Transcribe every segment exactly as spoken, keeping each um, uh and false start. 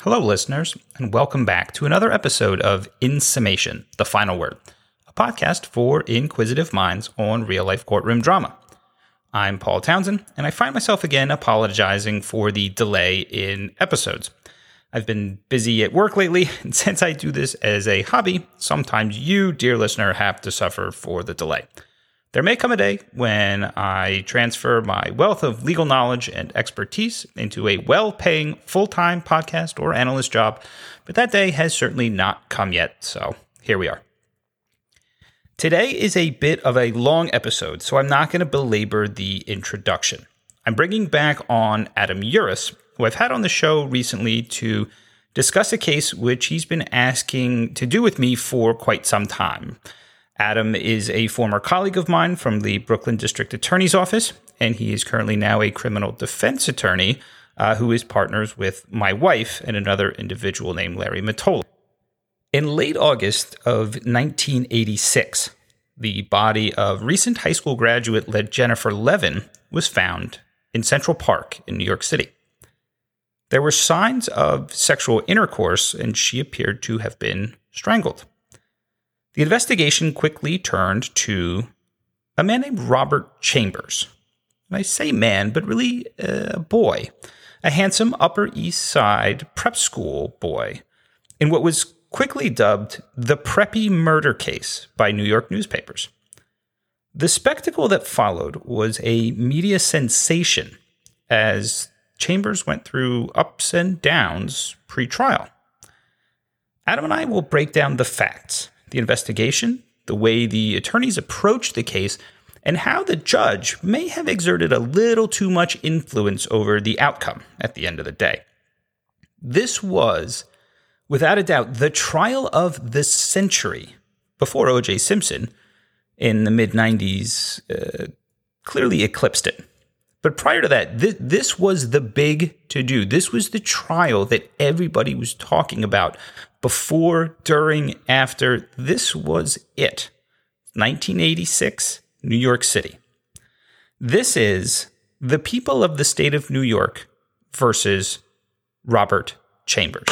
Hello, listeners, and welcome back to another episode of In Summation, The Final Word, a podcast for inquisitive minds on real-life courtroom drama. I'm Paul Townsend, and I find myself again apologizing for the delay in episodes. I've been busy at work lately, and since I do this as a hobby, sometimes you, dear listener, have to suffer for the delay. There may come a day when I transfer my wealth of legal knowledge and expertise into a well-paying full-time podcast or analyst job, but that day has certainly not come yet, so here we are. Today is a bit of a long episode, so I'm not going to belabor the introduction. I'm bringing back on Adam Uris, who I've had on the show recently to discuss a case which he's been asking to do with me for quite some time. Adam is a former colleague of mine from the Brooklyn District Attorney's Office, and he is currently now a criminal defense attorney uh, who is partners with my wife and another individual named Larry Mottola. In late August of nineteen eighty-six, the body of recent high school graduate Jennifer Levin was found in Central Park in New York City. There were signs of sexual intercourse, and she appeared to have been strangled. The investigation quickly turned to a man named Robert Chambers. And I say man, but really a boy, a handsome Upper East Side prep school boy, in what was quickly dubbed the Preppy Murder Case by New York newspapers. The spectacle that followed was a media sensation as Chambers went through ups and downs pre-trial. Adam and I will break down the facts, the investigation, the way the attorneys approached the case, and how the judge may have exerted a little too much influence over the outcome at the end of the day. This was, without a doubt, the trial of the century before O J Simpson in the mid-nineties uh, clearly eclipsed it. But prior to that, th- this was the big to-do. This was the trial that everybody was talking about before, during, after. This was it. nineteen eighty-six, New York City. This is the people of the state of New York versus Robert Chambers.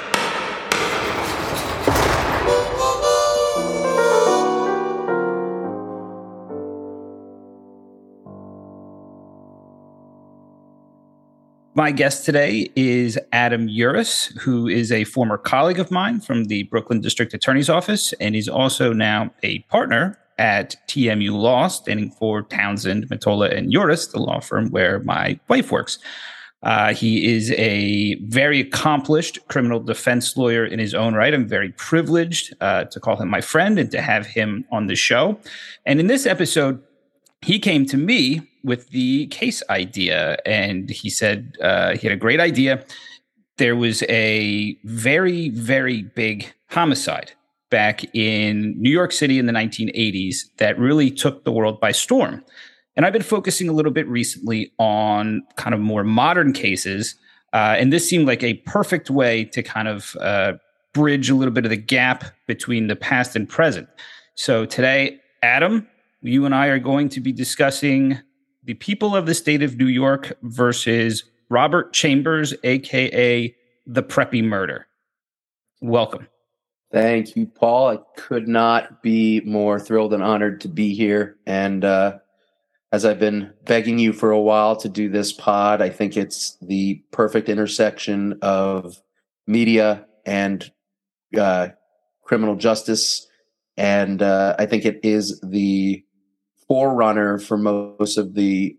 My guest today is Adam Uris, who is a former colleague of mine from the Brooklyn District Attorney's Office, and he's also now a partner at T M U Law, standing for Townsend, Mottola, and Uris, the law firm where my wife works. Uh, he is a very accomplished criminal defense lawyer in his own right. I'm very privileged uh, to call him my friend and to have him on the show. And in this episode, he came to me with the case idea, and he said uh, he had a great idea. There was a very, very big homicide back in New York City in the nineteen eighties that really took the world by storm. And I've been focusing a little bit recently on kind of more modern cases, uh, and this seemed like a perfect way to kind of uh, bridge a little bit of the gap between the past and present. So today, Adam, you and I are going to be discussing the people of the state of New York versus Robert Chambers, a k a the Preppy Murder. Welcome. Thank you, Paul. I could not be more thrilled and honored to be here. And uh, as I've been begging you for a while to do this pod, I think it's the perfect intersection of media and uh, criminal justice. And uh, I think it is the forerunner for most of the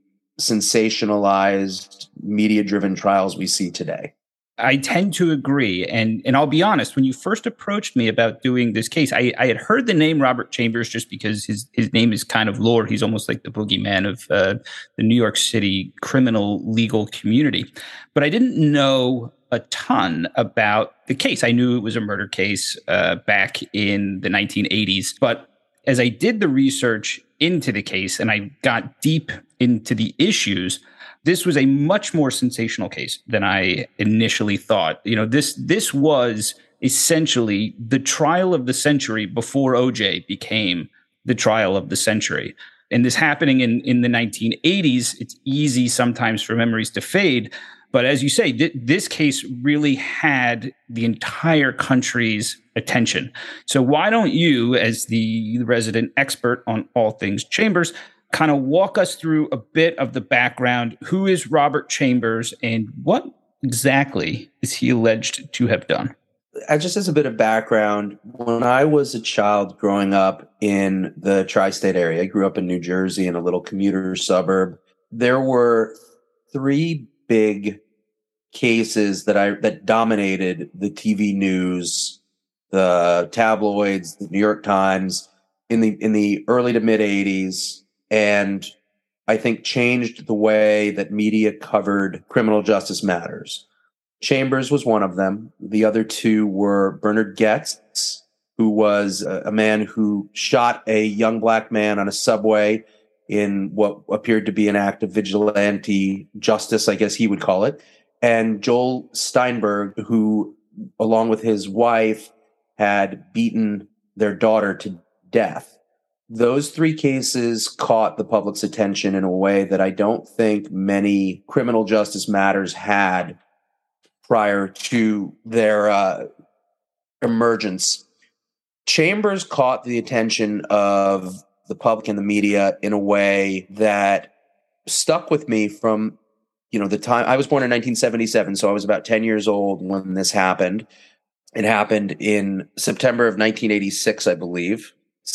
sensationalized, media-driven trials we see today. I tend to agree. And and I'll be honest, when you first approached me about doing this case, I, I had heard the name Robert Chambers just because his, his name is kind of lore. He's almost like the boogeyman of uh, the New York City criminal legal community. But I didn't know a ton about the case. I knew it was a murder case uh, back in the nineteen eighties. But as I did the research into the case and I got deep into the issues, this was a much more sensational case than I initially thought. You know, this this was essentially the trial of the century before O J became the trial of the century. And this happening in, in the nineteen eighties, it's easy sometimes for memories to fade. But as you say, th- this case really had the entire country's attention. So why don't you, as the resident expert on all things Chambers, kind of walk us through a bit of the background? Who is Robert Chambers and what exactly is he alleged to have done? Uh, Just as a bit of background, when I was a child growing up in the tri-state area, I grew up in New Jersey in a little commuter suburb. There were three big cases that I that dominated the T V news, the tabloids, the New York Times in the in the early to mid eighties, and I think changed the way that media covered criminal justice matters. Chambers was one of them. The other two were Bernard Goetz, who was a, a man who shot a young black man on a subway in what appeared to be an act of vigilante justice, I guess he would call it, and Joel Steinberg, who, along with his wife, had beaten their daughter to death. Those three cases caught the public's attention in a way that I don't think many criminal justice matters had prior to their uh, emergence. Chambers caught the attention of the public and the media in a way that stuck with me from, you know, the time I was born in nineteen seventy-seven. So I was about ten years old when this happened. It happened in September of nineteen eighty-six, I believe.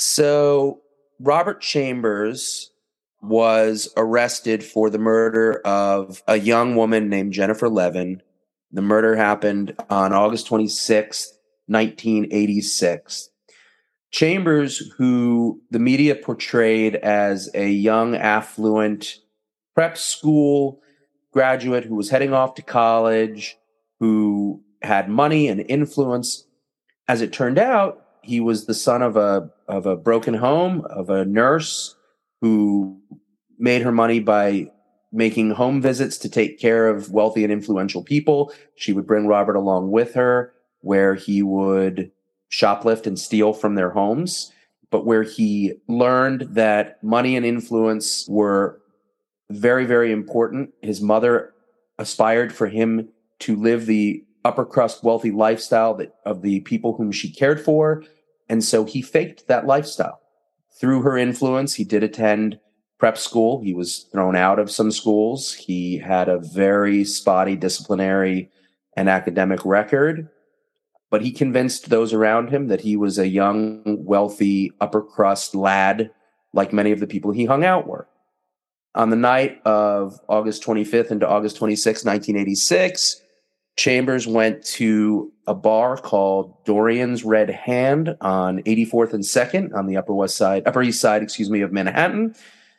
So Robert Chambers was arrested for the murder of a young woman named Jennifer Levin. The murder happened on August twenty-sixth, nineteen eighty-six. Chambers, who the media portrayed as a young, affluent prep school graduate who was heading off to college, who had money and influence. As it turned out, he was the son of a of a broken home, of a nurse who made her money by making home visits to take care of wealthy and influential people. She would bring Robert along with her, where he would shoplift and steal from their homes, but where he learned that money and influence were very, very important. His mother aspired for him to live the upper crust wealthy lifestyle that, of the people whom she cared for. And so he faked that lifestyle. Through her influence, he did attend prep school. He was thrown out of some schools. He had a very spotty disciplinary and academic record, but he convinced those around him that he was a young, wealthy, upper crust lad, like many of the people he hung out were. On the night of August twenty-fifth into August twenty-sixth, nineteen eighty-six, Chambers went to a bar called Dorian's Red Hand on eighty-fourth and second on the Upper West Side, Upper East Side, excuse me, of Manhattan.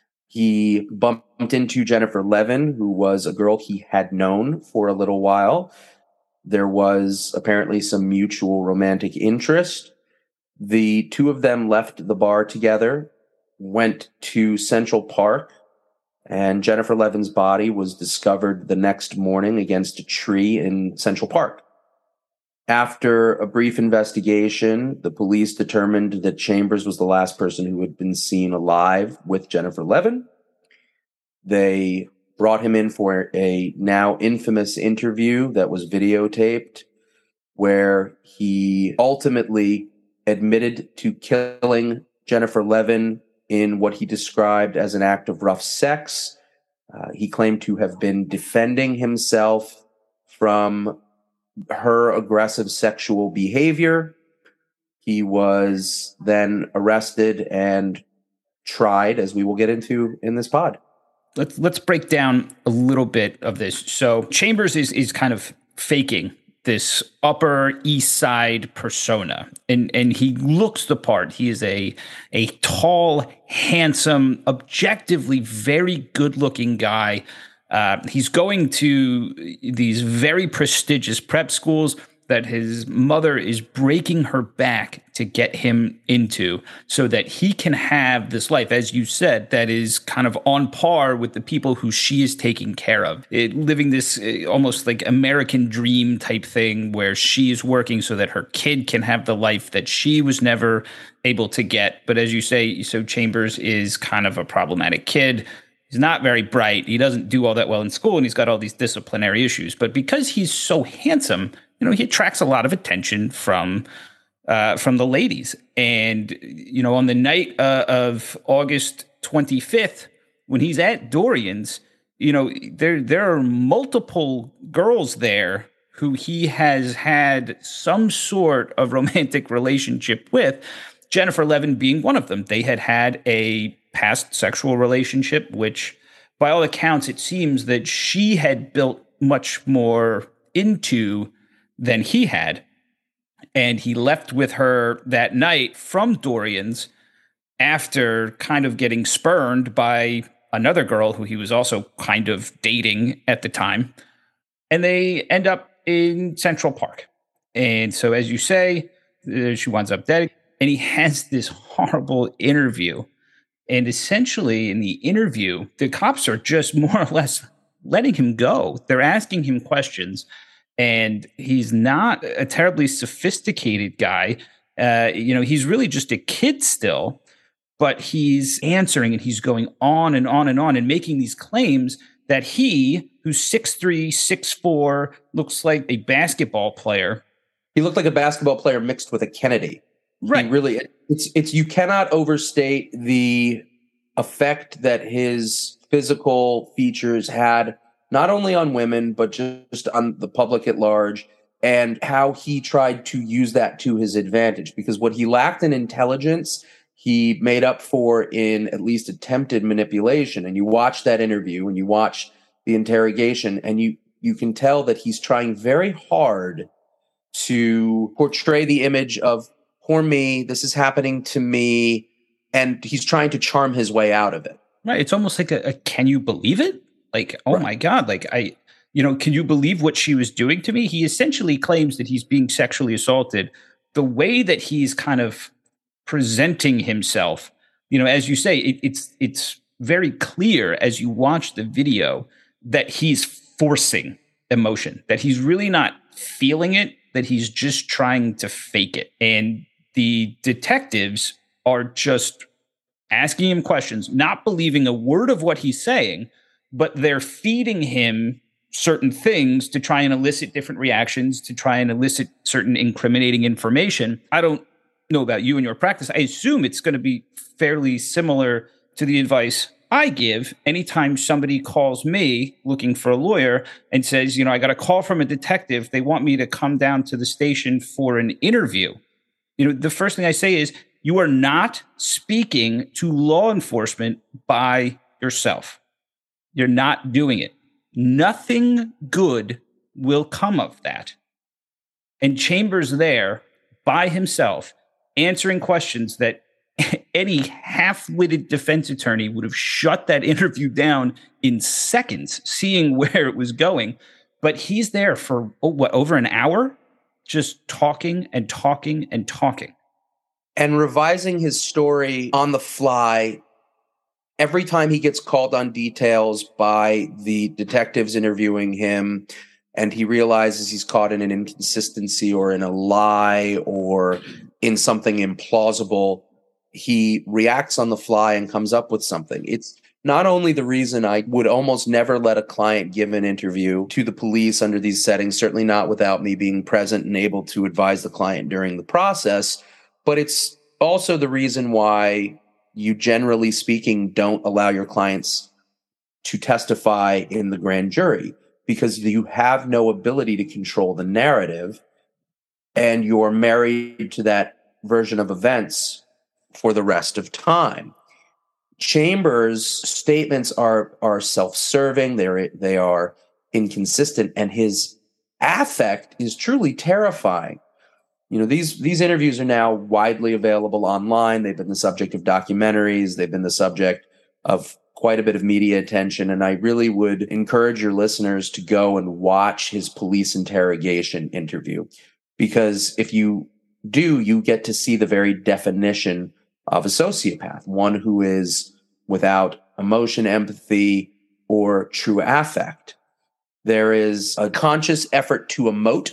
He bumped into Jennifer Levin, who was a girl he had known for a little while. There was apparently some mutual romantic interest. The two of them left the bar together, went to Central Park, and Jennifer Levin's body was discovered the next morning against a tree in Central Park. After a brief investigation, the police determined that Chambers was the last person who had been seen alive with Jennifer Levin. They brought him in for a now infamous interview that was videotaped, where he ultimately admitted to killing Jennifer Levin in what he described as an act of rough sex. Uh, he claimed to have been defending himself from her aggressive sexual behavior. He was then arrested and tried, as we will get into in this pod. Let's let's break down a little bit of this. So Chambers is is kind of faking this Upper East Side persona, and and he looks the part. He is a a tall, handsome, objectively very good-looking guy. Uh, he's going to these very prestigious prep schools that his mother is breaking her back to get him into so that he can have this life, as you said, that is kind of on par with the people who she is taking care of. It, living this uh, almost like American dream type thing where she is working so that her kid can have the life that she was never able to get. But as you say, so Chambers is kind of a problematic kid, He's not very bright. He doesn't do all that well in school, and he's got all these disciplinary issues. But because he's so handsome, you know, he attracts a lot of attention from uh, from the ladies. And, you know, on the night uh, of August twenty-fifth, when he's at Dorian's, you know, there there are multiple girls there who he has had some sort of romantic relationship with, Jennifer Levin being one of them. They had had a past sexual relationship, which by all accounts, it seems that she had built much more into than he had. And he left with her that night from Dorian's after kind of getting spurned by another girl who he was also kind of dating at the time. And they end up in Central Park. And so, as you say, she winds up dead. And he has this horrible interview. And essentially, in the interview, the cops are just more or less letting him go. They're asking him questions. And he's not a terribly sophisticated guy. Uh, you know, he's really just a kid still. But he's answering and he's going on and on and on and making these claims that he, who's six three, six four, looks like a basketball player. He looked like a basketball player mixed with a Kennedy. Right. He really, it's, it's, you cannot overstate the effect that his physical features had, not only on women, but just on the public at large, and how he tried to use that to his advantage. Because what he lacked in intelligence, he made up for in at least attempted manipulation. And you watch that interview and you watch the interrogation, and you, you can tell that he's trying very hard to portray the image of, poor me, this is happening to me, and he's trying to charm his way out of it. Right. It's almost like a, a can you believe it? Like, oh right. my God, like I, you know, can you believe what she was doing to me? He essentially claims that he's being sexually assaulted. The way that he's kind of presenting himself, you know, as you say, it, it's it's very clear as you watch the video that he's forcing emotion, that he's really not feeling it, that he's just trying to fake it. And the detectives are just asking him questions, not believing a word of what he's saying, but they're feeding him certain things to try and elicit different reactions, to try and elicit certain incriminating information. I don't know about you and your practice. I assume it's going to be fairly similar to the advice I give anytime somebody calls me looking for a lawyer and says, you know, I got a call from a detective. They want me to come down to the station for an interview. You know, the first thing I say is, you are not speaking to law enforcement by yourself. You're not doing it. Nothing good will come of that. And Chambers there by himself answering questions that any half-witted defense attorney would have shut that interview down in seconds, seeing where it was going. But he's there for, oh, what, over an hour, just talking and talking and talking. And revising his story on the fly every time he gets called on details by the detectives interviewing him, and he realizes he's caught in an inconsistency or in a lie or in something implausible, he reacts on the fly and comes up with something. It's not only the reason I would almost never let a client give an interview to the police under these settings, certainly not without me being present and able to advise the client during the process, but it's also the reason why you, generally speaking, don't allow your clients to testify in the grand jury, because you have no ability to control the narrative and you're married to that version of events for the rest of time. Chambers' statements are are self-serving, they're, they are inconsistent, and his affect is truly terrifying. You know, these these interviews are now widely available online. They've been the subject of documentaries. They've been the subject of quite a bit of media attention. And I really would encourage your listeners to go and watch his police interrogation interview, because if you do, you get to see the very definition of a sociopath, one who is without emotion, empathy, or true affect. There is a conscious effort to emote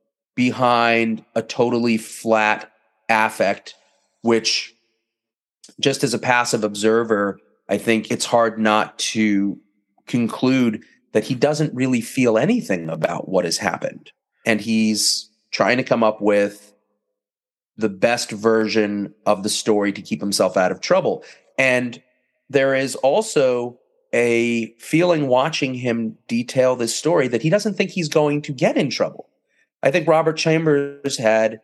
behind a totally flat affect, which, just as a passive observer, I think it's hard not to conclude that he doesn't really feel anything about what has happened. And he's trying to come up with the best version of the story to keep himself out of trouble. And there is also a feeling watching him detail this story that he doesn't think he's going to get in trouble. I think Robert Chambers had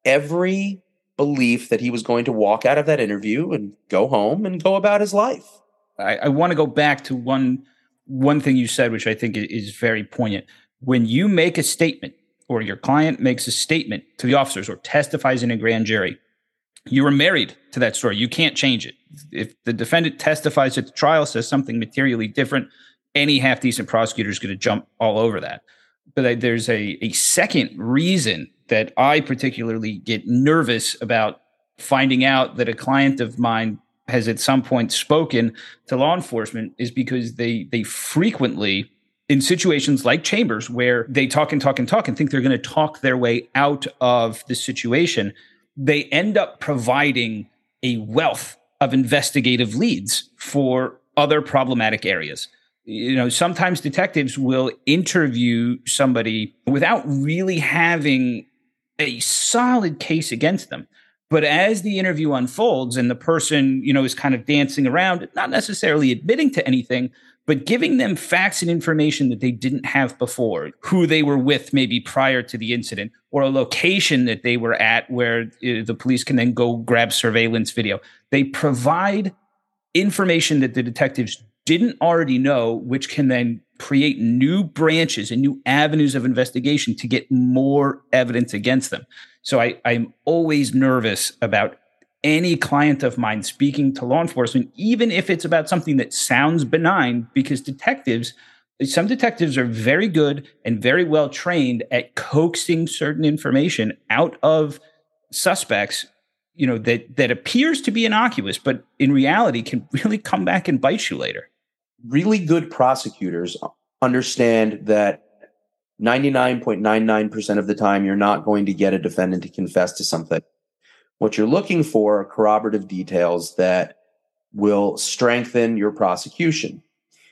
every belief that he was going to walk out of that interview and go home and go about his life. I, I want to go back to one one thing you said, which I think is very poignant. When you make a statement, or your client makes a statement to the officers or testifies in a grand jury, you are married to that story. You can't change it. If the defendant testifies at the trial, says something materially different, any half-decent prosecutor is going to jump all over that. But there's a, a second reason that I particularly get nervous about finding out that a client of mine has at some point spoken to law enforcement is because they they frequently, in situations like Chambers, where they talk and talk and talk and think they're going to talk their way out of the situation, they end up providing a wealth of investigative leads for other problematic areas. You know, sometimes detectives will interview somebody without really having a solid case against them. But as the interview unfolds and the person, you know, is kind of dancing around, not necessarily admitting to anything, but giving them facts and information that they didn't have before, who they were with maybe prior to the incident, or a location that they were at where uh, the police can then go grab surveillance video. They provide information that the detectives didn't already know, which can then create new branches and new avenues of investigation to get more evidence against them. So I, I'm always nervous about any client of mine speaking to law enforcement, even if it's about something that sounds benign, because detectives, some detectives are very good and very well trained at coaxing certain information out of suspects, you know, that, that appears to be innocuous, but in reality can really come back and bite you later. Really good prosecutors understand that ninety-nine point nine nine percent of the time, you're not going to get a defendant to confess to something. What you're looking for are corroborative details that will strengthen your prosecution.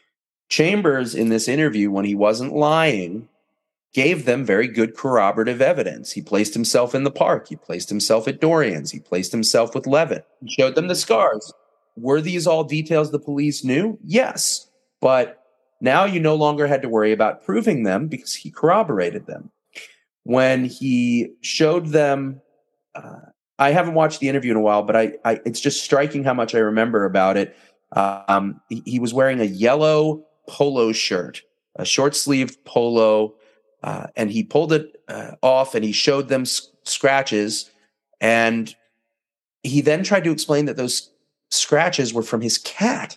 Chambers, in this interview, when he wasn't lying, gave them very good corroborative evidence. He placed himself in the park. He placed himself at Dorian's. He placed himself with Levin. He showed them the scars. Were these all details the police knew? Yes. But now you no longer had to worry about proving them because he corroborated them. When he showed them, uh, I haven't watched the interview in a while, but I, I it's just striking how much I remember about it. Um, he, he was wearing a yellow polo shirt, a short-sleeved polo, uh, and he pulled it uh, off and he showed them s- scratches. And he then tried to explain that those scratches were from his cat.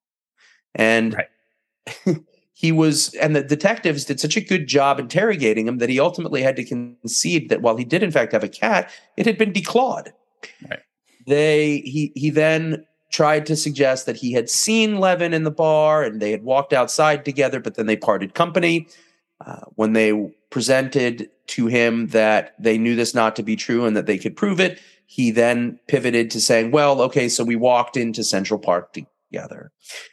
And right. he was, and the detectives did such a good job interrogating him that he ultimately had to concede that while he did in fact have a cat, it had been declawed. Right. They, he, he then tried to suggest that he had seen Levin in the bar and they had walked outside together, but then they parted company. Uh, when they presented to him that they knew this not to be true and that they could prove it, he then pivoted to saying, well, okay, so we walked into Central Park together.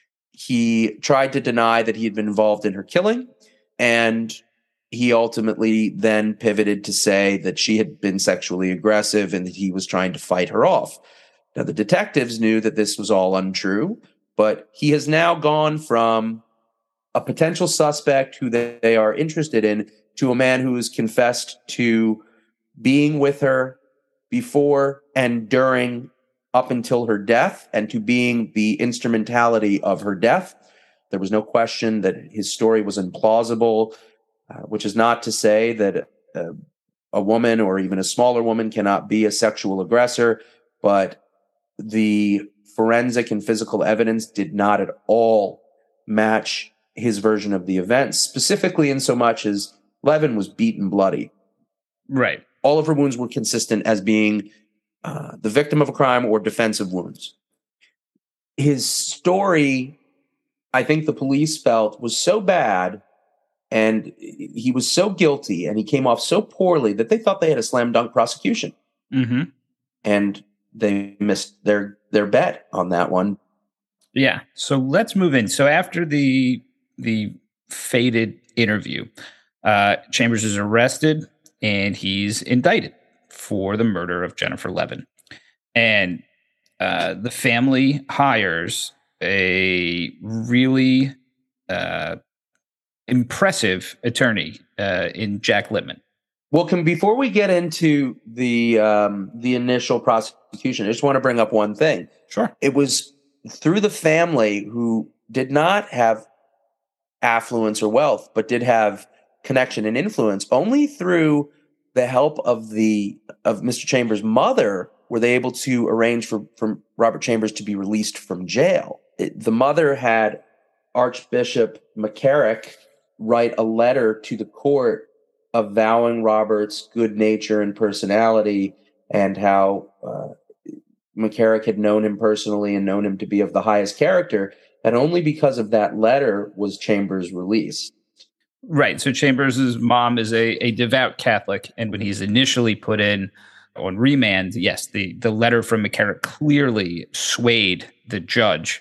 He tried to deny that he had been involved in her killing, and he ultimately then pivoted to say that she had been sexually aggressive and that he was trying to fight her off. Now, the detectives knew that this was all untrue, but he has now gone from a potential suspect who they are interested in to a man who has confessed to being with her before and during, up until her death, and to being the instrumentality of her death. There was no question that his story was implausible, uh, which is not to say that uh, a woman or even a smaller woman cannot be a sexual aggressor, but the forensic and physical evidence did not at all match his version of the events, specifically in so much as Levin was beaten bloody. Right. All of her wounds were consistent as being uh, the victim of a crime or defensive wounds. His story, I think the police felt, was so bad and he was so guilty and he came off so poorly that they thought they had a slam dunk prosecution. Mm-hmm. And they missed their, their bet on that one. Yeah. So let's move in. So after the the fated interview, uh, Chambers is arrested and he's indicted for the murder of Jennifer Levin. And uh, the family hires a really uh, impressive attorney uh, in Jack Littman. Well, can before we get into the um, the initial prosecution, I just want to bring up one thing. Sure. It was through the family who did not have affluence or wealth, but did have connection and influence. Only through the help of the of Mister Chambers' mother were they able to arrange for, for Robert Chambers to be released from jail. It, the mother had Archbishop McCarrick write a letter to the court avowing Robert's good nature and personality, and how uh, McCarrick had known him personally and known him to be of the highest character. And only because of that letter was Chambers released. Right. So Chambers' mom is a, a devout Catholic. And when he's initially put in on remand, yes, the, the letter from McCarrick clearly swayed the judge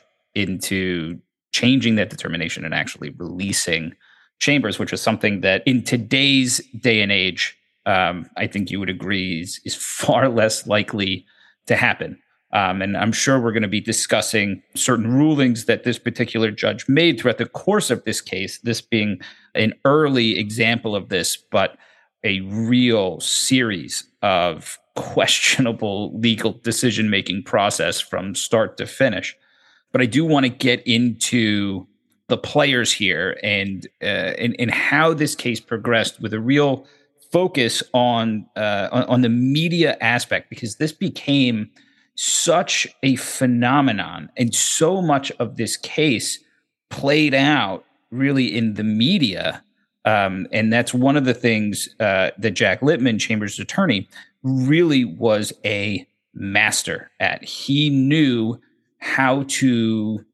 into changing that determination and actually releasing Chambers, which is something that in today's day and age, um, I think you would agree is, is far less likely to happen. Um, and I'm sure we're going to be discussing certain rulings that this particular judge made throughout the course of this case, this being an early example of this, but a real series of questionable legal decision-making process from start to finish. But I do want to get into the players here and, uh, and and how this case progressed with a real focus on, uh, on on the media aspect, because this became such a phenomenon, and so much of this case played out really in the media. Um, and that's one of the things uh, that Jack Littman, Chambers' attorney, really was a master at. He knew how to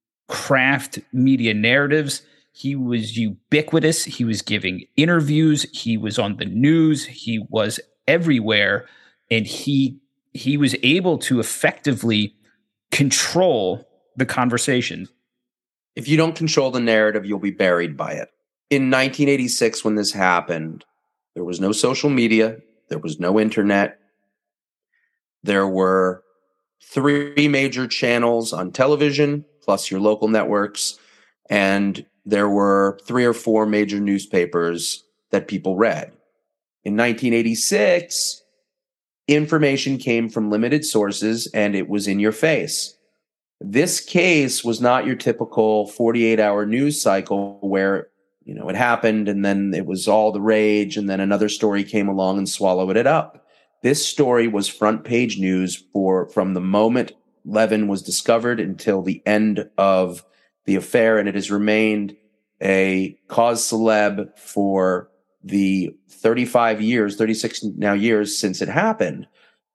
craft media narratives. He was ubiquitous. He was giving interviews. He was on the news. He was everywhere. And he he was able to effectively control the conversation. If you don't control the narrative, you'll be buried by it. In nineteen eighty-six, when this happened, there was no social media. There was no internet. There were three major channels on television, plus your local networks. And there were three or four major newspapers that people read. In nineteen eighty-six, information came from limited sources, and it was in your face. This case was not your typical forty-eight hour news cycle where, you know, it happened and then it was all the rage and then another story came along and swallowed it up. This story was front page news for from the moment Levin was discovered until the end of the affair, and it has remained a cause celeb for the thirty-five years, thirty-six now years since it happened.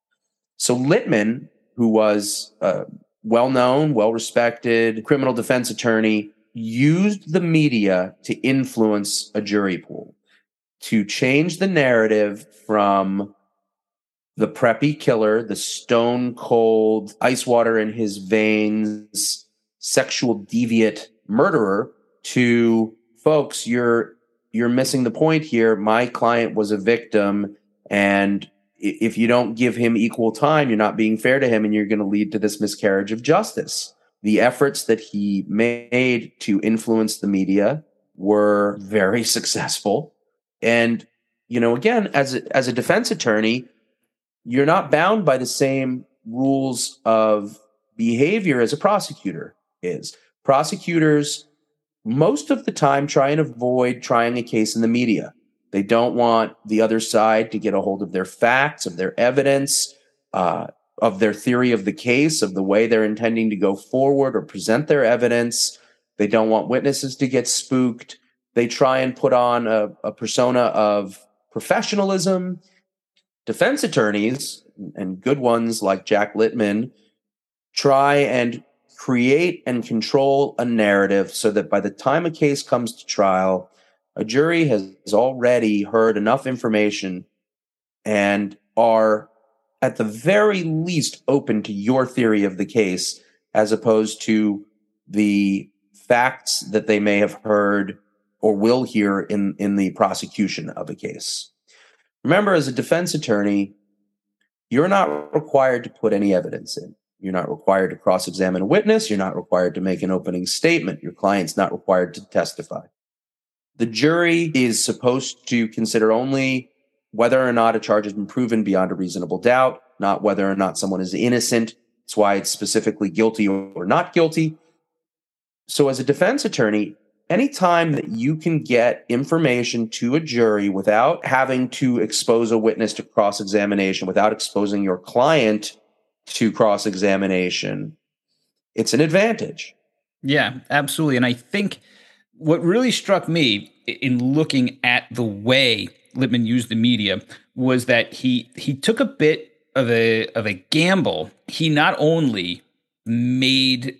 So Littman, who was a well-known, well-respected criminal defense attorney, used the media to influence a jury pool, to change the narrative from the preppy killer, the stone cold, ice water in his veins, sexual deviant murderer, to folks, you're you're missing the point here. My client was a victim, and if you don't give him equal time, you're not being fair to him, and you're going to lead to this miscarriage of justice. The efforts that he made to influence the media were very successful. And, you know, again, as a, as a defense attorney, you're not bound by the same rules of behavior as a prosecutor is. Prosecutors, most of the time, try and avoid trying a case in the media. They don't want the other side to get a hold of their facts, of their evidence, uh, of their theory of the case, of the way they're intending to go forward or present their evidence. They don't want witnesses to get spooked. They try and put on a, a persona of professionalism. Defense attorneys, and good ones like Jack Littman, try and create and control a narrative so that by the time a case comes to trial, a jury has already heard enough information and are at the very least open to your theory of the case, as opposed to the facts that they may have heard or will hear in, in the prosecution of a case. Remember, as a defense attorney, you're not required to put any evidence in. You're not required to cross-examine a witness. You're not required to make an opening statement. Your client's not required to testify. The jury is supposed to consider only whether or not a charge has been proven beyond a reasonable doubt, not whether or not someone is innocent. That's why it's specifically guilty or not guilty. So as a defense attorney, anytime that you can get information to a jury without having to expose a witness to cross-examination, without exposing your client to cross-examination, it's an advantage. Yeah, absolutely. And I think what really struck me in looking at the way Lippman used the media was that he he took a bit of a of a gamble. He not only made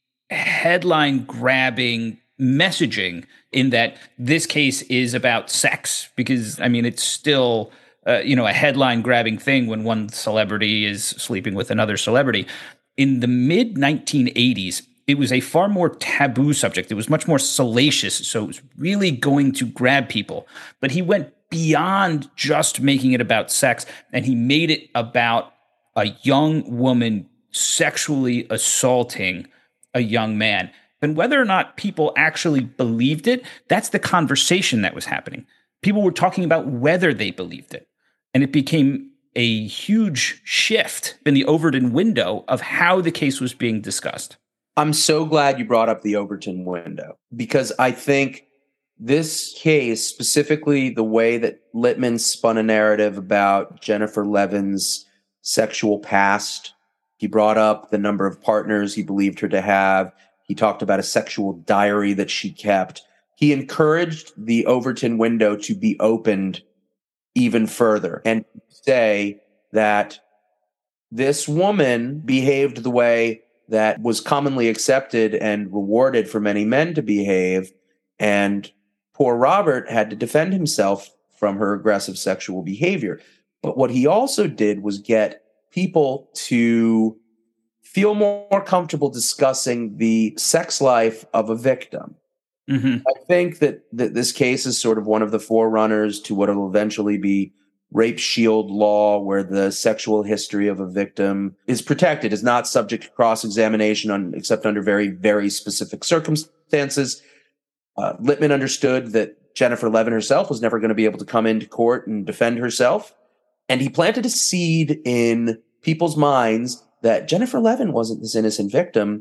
headline grabbing messaging in that this case is about sex, because I mean it's still uh, you know a headline grabbing thing when one celebrity is sleeping with another celebrity. In the mid nineteen eighties, it was a far more taboo subject. It was much more salacious, so it was really going to grab people. But he went beyond just making it about sex, and he made it about a young woman sexually assaulting a young man. And whether or not people actually believed it, that's the conversation that was happening. People were talking about whether they believed it. And it became a huge shift in the Overton window of how the case was being discussed. I'm so glad you brought up the Overton window, because I think this case, specifically the way that Lippman spun a narrative about Jennifer Levin's sexual past, he brought up the number of partners he believed her to have. He talked about a sexual diary that she kept. He encouraged the Overton window to be opened even further and say that this woman behaved the way that was commonly accepted and rewarded for many men to behave. And poor Robert had to defend himself from her aggressive sexual behavior. But what he also did was get people to feel more comfortable discussing the sex life of a victim. Mm-hmm. I think that, that this case is sort of one of the forerunners to what will eventually be rape shield law, where the sexual history of a victim is protected, is not subject to cross-examination on, except under very, very specific circumstances. Uh, Lippman understood that Jennifer Levin herself was never going to be able to come into court and defend herself. And he planted a seed in people's minds that Jennifer Levin wasn't this innocent victim.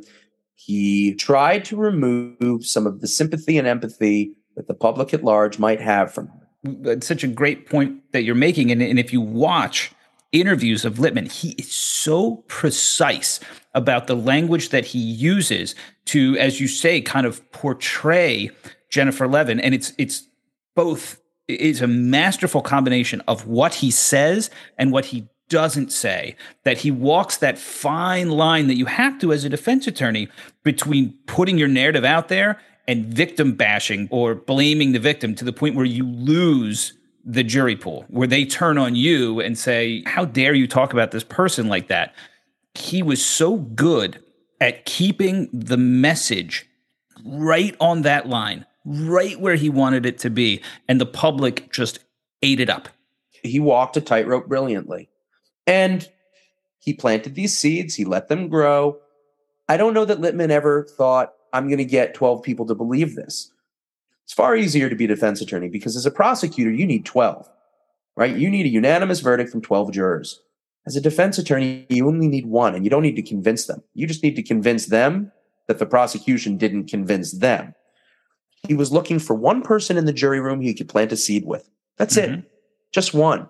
He tried to remove some of the sympathy and empathy that the public at large might have from her. That's such a great point that you're making. And, and if you watch interviews of Lippman, he is so precise about the language that he uses to, as you say, kind of portray Jennifer Levin. And it's it's both, it's a masterful combination of what he says and what he doesn't say, that he walks that fine line that you have to as a defense attorney between putting your narrative out there and victim bashing or blaming the victim to the point where you lose the jury pool, where they turn on you and say, how dare you talk about this person like that? He was so good at keeping the message right on that line, right where he wanted it to be, and the public just ate it up. He walked a tightrope brilliantly. And he planted these seeds. He let them grow. I don't know that Lippman ever thought, I'm going to get twelve people to believe this. It's far easier to be a defense attorney because as a prosecutor, you need twelve, right? You need a unanimous verdict from twelve jurors. As a defense attorney, you only need one, and you don't need to convince them. You just need to convince them that the prosecution didn't convince them. He was looking for one person in the jury room he could plant a seed with. That's mm-hmm. it. Just one.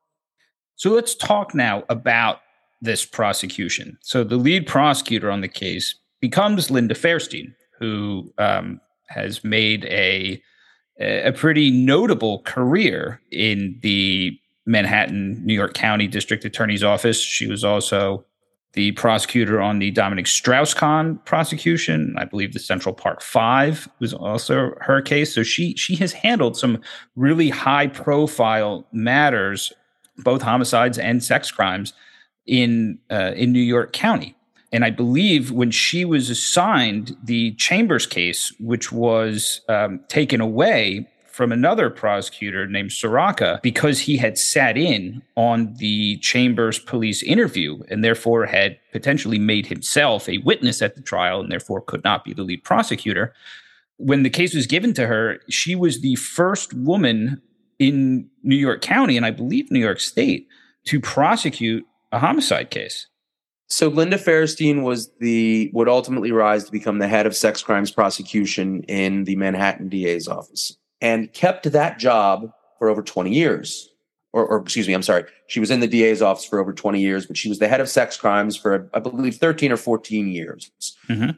So let's talk now about this prosecution. So the lead prosecutor on the case becomes Linda Fairstein, who um, has made a a pretty notable career in the Manhattan, New York County District Attorney's Office. She was also the prosecutor on the Dominic Strauss-Kahn prosecution. I believe the Central Park Five was also her case. So she she has handled some really high-profile matters, both homicides and sex crimes in uh, in New York County. And I believe when she was assigned the Chambers case, which was um, taken away from another prosecutor named Soraka, because he had sat in on the Chambers police interview and therefore had potentially made himself a witness at the trial and therefore could not be the lead prosecutor. When the case was given to her, she was the first woman in New York County, and I believe New York State, to prosecute a homicide case. So Linda Fairstein was the would ultimately rise to become the head of sex crimes prosecution in the Manhattan D A's office, and kept that job for over twenty years. Or, or excuse me, I'm sorry. She was in the D A's office for over twenty years, but she was the head of sex crimes for, I believe, thirteen or fourteen years. Mm-hmm.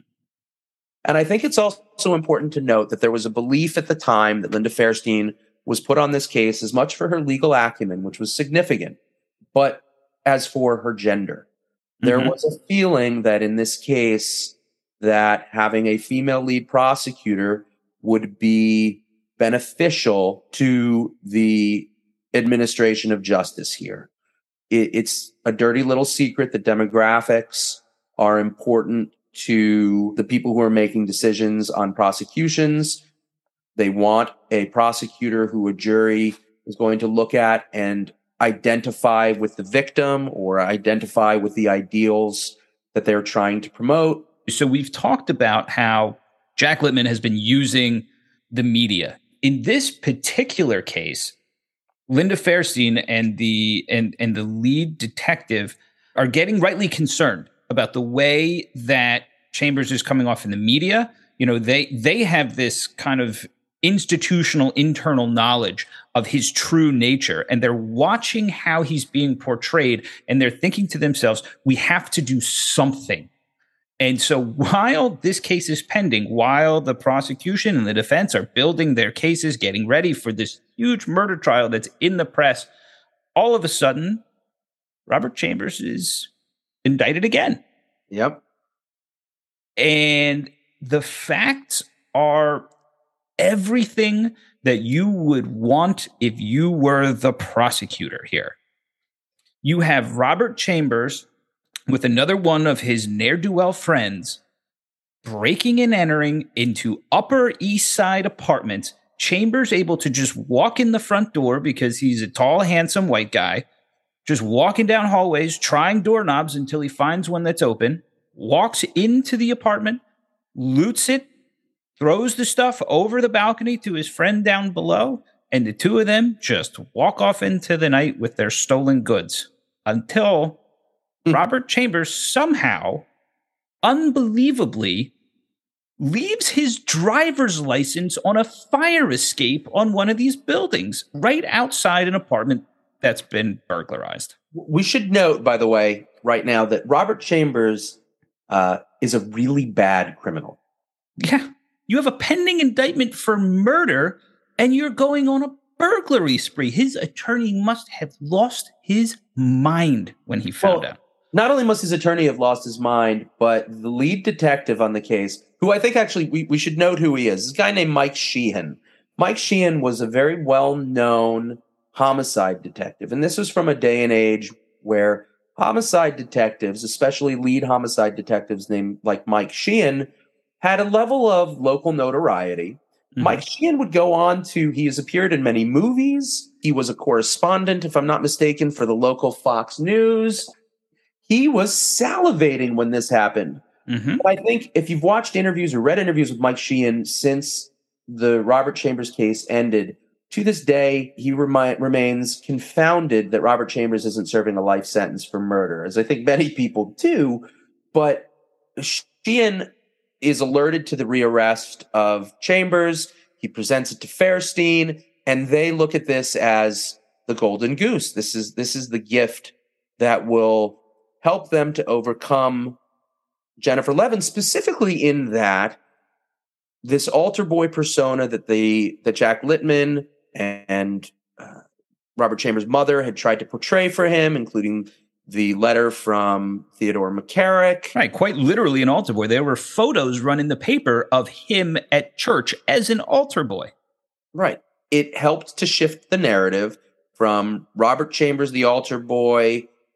And I think it's also important to note that there was a belief at the time that Linda Fairstein was put on this case as much for her legal acumen, which was significant, but as for her gender. There mm-hmm. was a feeling that in this case that having a female lead prosecutor would be beneficial to the administration of justice here. It, it's a dirty little secret that demographics are important to the people who are making decisions on prosecutions. They want a prosecutor who a jury is going to look at and identify with the victim or identify with the ideals that they're trying to promote. So we've talked about how Jack Littman has been using the media. In this particular case, Linda Fairstein and the and, and the lead detective are getting rightly concerned about the way that Chambers is coming off in the media. You know, they they have this kind of institutional internal knowledge of his true nature, and they're watching how he's being portrayed, and they're thinking to themselves, we have to do something. And so while this case is pending, while the prosecution and the defense are building their cases, getting ready for this huge murder trial that's in the press, all of a sudden, Robert Chambers is indicted again. Yep. And the facts are everything that you would want if you were the prosecutor here. You have Robert Chambers with another one of his ne'er-do-well friends breaking and entering into Upper East Side apartments. Chambers able to just walk in the front door because he's a tall, handsome white guy, just walking down hallways, trying doorknobs until he finds one that's open, walks into the apartment, loots it, throws the stuff over the balcony to his friend down below, and the two of them just walk off into the night with their stolen goods until mm. Robert Chambers somehow, unbelievably, leaves his driver's license on a fire escape on one of these buildings right outside an apartment that's been burglarized. We should note, by the way, right now that Robert Chambers uh, is a really bad criminal. Yeah. You have a pending indictment for murder, and you're going on a burglary spree. His attorney must have lost his mind when he found well, out. Not only must his attorney have lost his mind, but the lead detective on the case, who I think actually we, we should note who he is, this guy named Mike Sheehan. Mike Sheehan was a very well-known homicide detective, and this was from a day and age where homicide detectives, especially lead homicide detectives named like Mike Sheehan, had a level of local notoriety. Mm-hmm. Mike Sheehan would go on to, he has appeared in many movies. He was a correspondent, if I'm not mistaken, for the local Fox News. He was salivating when this happened. Mm-hmm. But I think if you've watched interviews or read interviews with Mike Sheehan since the Robert Chambers case ended, to this day, he remi- remains confounded that Robert Chambers isn't serving a life sentence for murder, as I think many people do. But Sheehan is alerted to the rearrest of Chambers. He presents it to Fairstein, and they look at this as the golden goose. This is this is the gift that will help them to overcome Jennifer Levin, specifically in that this altar boy persona that the that Jack Littman and uh, Robert Chambers' mother had tried to portray for him, including the letter from Theodore McCarrick. Right, quite literally an altar boy. There were photos run in the paper of him at church as an altar boy. Right. It helped to shift the narrative from Robert Chambers, the altar boy,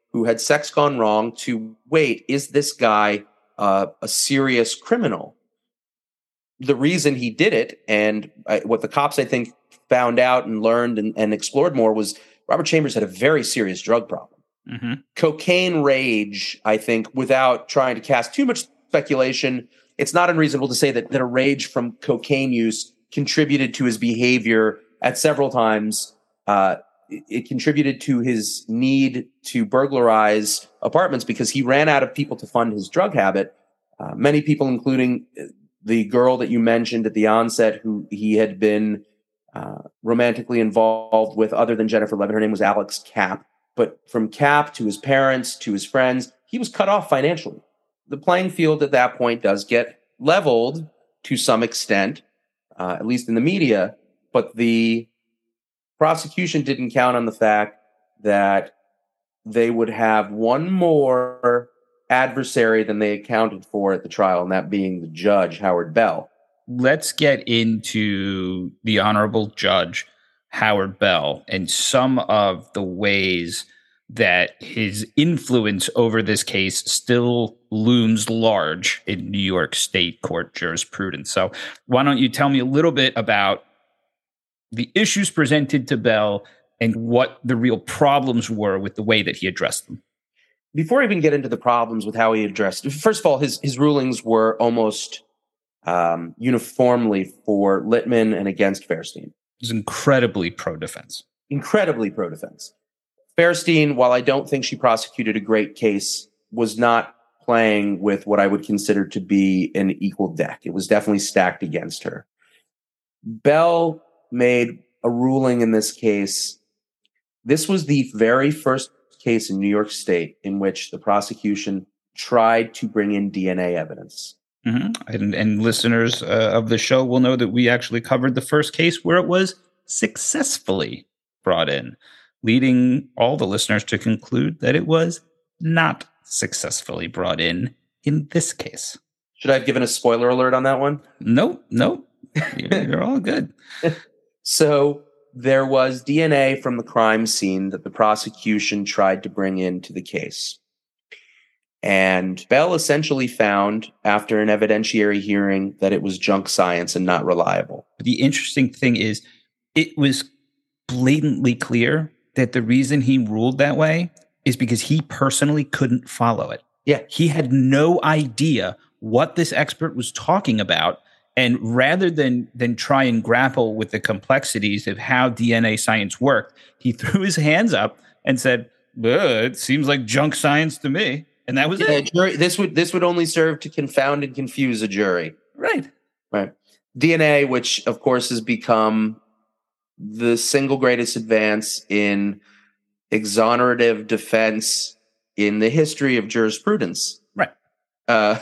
who had sex gone wrong to wait, is this guy uh, a serious criminal? The reason he did it, and I, what the cops, I think, found out and learned and, and explored more, was Robert Chambers had a very serious drug problem. Mm-hmm. Cocaine rage, I think, without trying to cast too much speculation, it's not unreasonable to say that, that a rage from cocaine use contributed to his behavior at several times. Uh, it, it contributed to his need to burglarize apartments because he ran out of people to fund his drug habit. Uh, many people, including the girl that you mentioned at the onset, who he had been uh, romantically involved with other than Jennifer Levin. Her name was Alex Kapp. But from Kapp to his parents to his friends, he was cut off financially. The playing field at that point does get leveled to some extent, uh, at least in the media, but the prosecution didn't count on the fact that they would have one more adversary than they accounted for at the trial, and that being the judge, Howard Bell. Let's get into the Honorable Judge Howard Bell and some of the ways that his influence over this case still looms large in New York State court jurisprudence. So why don't you tell me a little bit about the issues presented to Bell and what the real problems were with the way that he addressed them? Before I even get into the problems with how he addressed, first of all, his his rulings were almost um, uniformly for Littman and against Fairstein. He was incredibly pro-defense. Incredibly pro-defense. Fairstein, while I don't think she prosecuted a great case, was not playing with what I would consider to be an equal deck. It was definitely stacked against her. Bell made a ruling in this case. This was the very first case in New York State in which the prosecution tried to bring in D N A evidence. Mm-hmm. And, and listeners uh, of the show will know that we actually covered the first case where it was successfully brought in, leading all the listeners to conclude that it was not successfully brought in in this case. Should I have given a spoiler alert on that one? Nope, nope. You're, you're all good. So there was D N A from the crime scene that the prosecution tried to bring into the case. And Bell essentially found, after an evidentiary hearing, that it was junk science and not reliable. The interesting thing is, it was blatantly clear that the reason he ruled that way is because he personally couldn't follow it. Yeah. He had no idea what this expert was talking about. And rather than, than try and grapple with the complexities of how D N A science worked, he threw his hands up and said, it seems like junk science to me. And that was yeah, it. Jury, this would this would only serve to confound and confuse a jury. Right. Right. D N A, which of course has become the single greatest advance in exonerative defense in the history of jurisprudence. Right. Uh,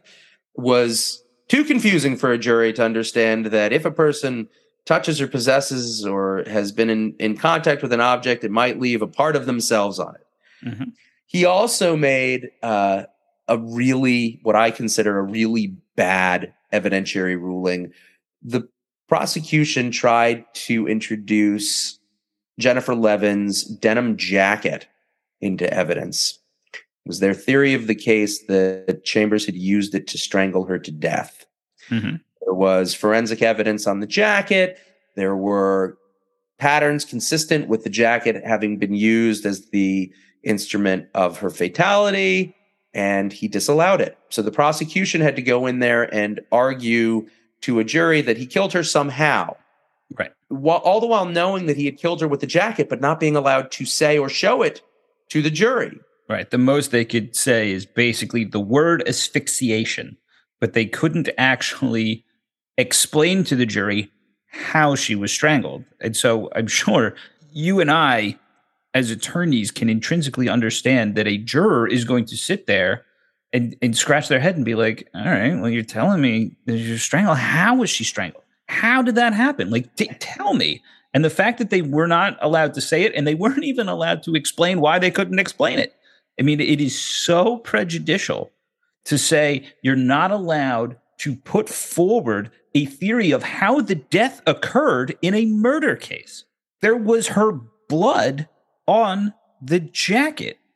was too confusing for a jury to understand that if a person touches or possesses or has been in, in contact with an object, it might leave a part of themselves on it. Mm-hmm. He also made uh, a really, what I consider a really bad evidentiary ruling. The prosecution tried to introduce Jennifer Levin's denim jacket into evidence. It was their theory of the case that Chambers had used it to strangle her to death. Mm-hmm. There was forensic evidence on the jacket. There were patterns consistent with the jacket having been used as the instrument of her fatality, and he disallowed it. So the prosecution had to go in there and argue to a jury that he killed her somehow. Right. While, all the while knowing that he had killed her with the jacket, but not being allowed to say or show it to the jury. Right. The most they could say is basically the word asphyxiation, but they couldn't actually explain to the jury how she was strangled. And so I'm sure you and I, as attorneys, can intrinsically understand that a juror is going to sit there and, and scratch their head and be like, all right, well, you're telling me that you're strangled. How was she strangled? How did that happen? Like, t- tell me. And the fact that they were not allowed to say it, and they weren't even allowed to explain why they couldn't explain it. I mean, it is so prejudicial to say you're not allowed to put forward a theory of how the death occurred in a murder case. There was her blood on the jacket.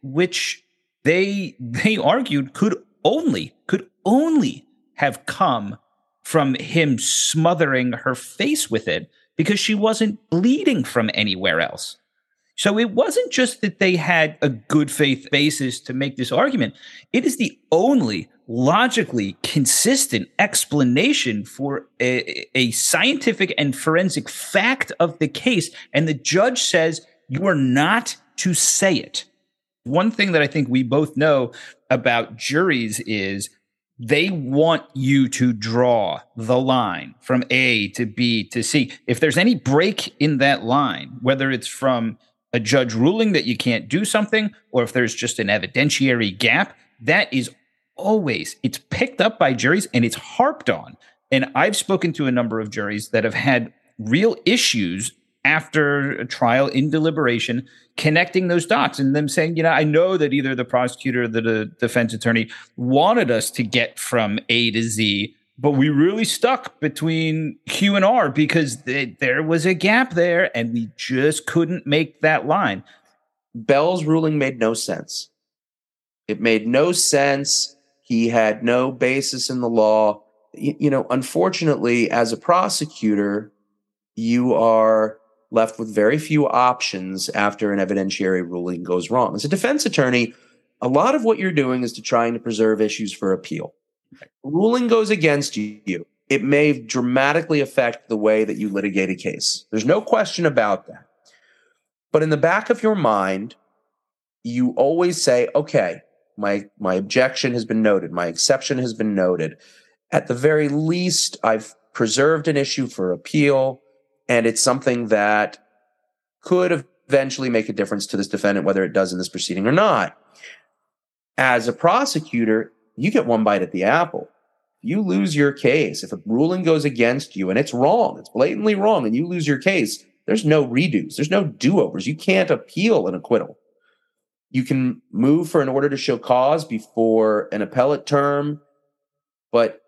which they they argued could only could only have come from him smothering her face with it because she wasn't bleeding from anywhere else. So it wasn't just that they had a good faith basis to make this argument. It is the only logically consistent explanation for a, a scientific and forensic fact of the case. And the judge says you are not to say it. One thing that I think we both know about juries is they want you to draw the line from A to B to C. If there's any break in that line, whether it's from a judge ruling that you can't do something, or if there's just an evidentiary gap, that is always, it's picked up by juries and it's harped on. And I've spoken to a number of juries that have had real issues after a trial in deliberation, connecting those dots and them saying, you know, I know that either the prosecutor or the defense attorney wanted us to get from A to Z, but we really stuck between Q and R because they, there was a gap there and we just couldn't make that line. Bell's ruling made no sense. It made no sense. He had no basis in the law. You, you know, unfortunately, as a prosecutor, you are left with very few options after an evidentiary ruling goes wrong. As a defense attorney, a lot of what you're doing is to trying to preserve issues for appeal. Ruling goes against you, it may dramatically affect the way that you litigate a case. There's no question about that. But in the back of your mind, you always say, okay, my, my objection has been noted. My exception has been noted. At the very least, I've preserved an issue for appeal, and it's something that could eventually make a difference to this defendant, whether it does in this proceeding or not. As a prosecutor, you get one bite at the apple. You lose your case. If a ruling goes against you and it's wrong, it's blatantly wrong, and you lose your case, there's no redos. There's no do-overs. You can't appeal an acquittal. You can move for an order to show cause before an appellate term, but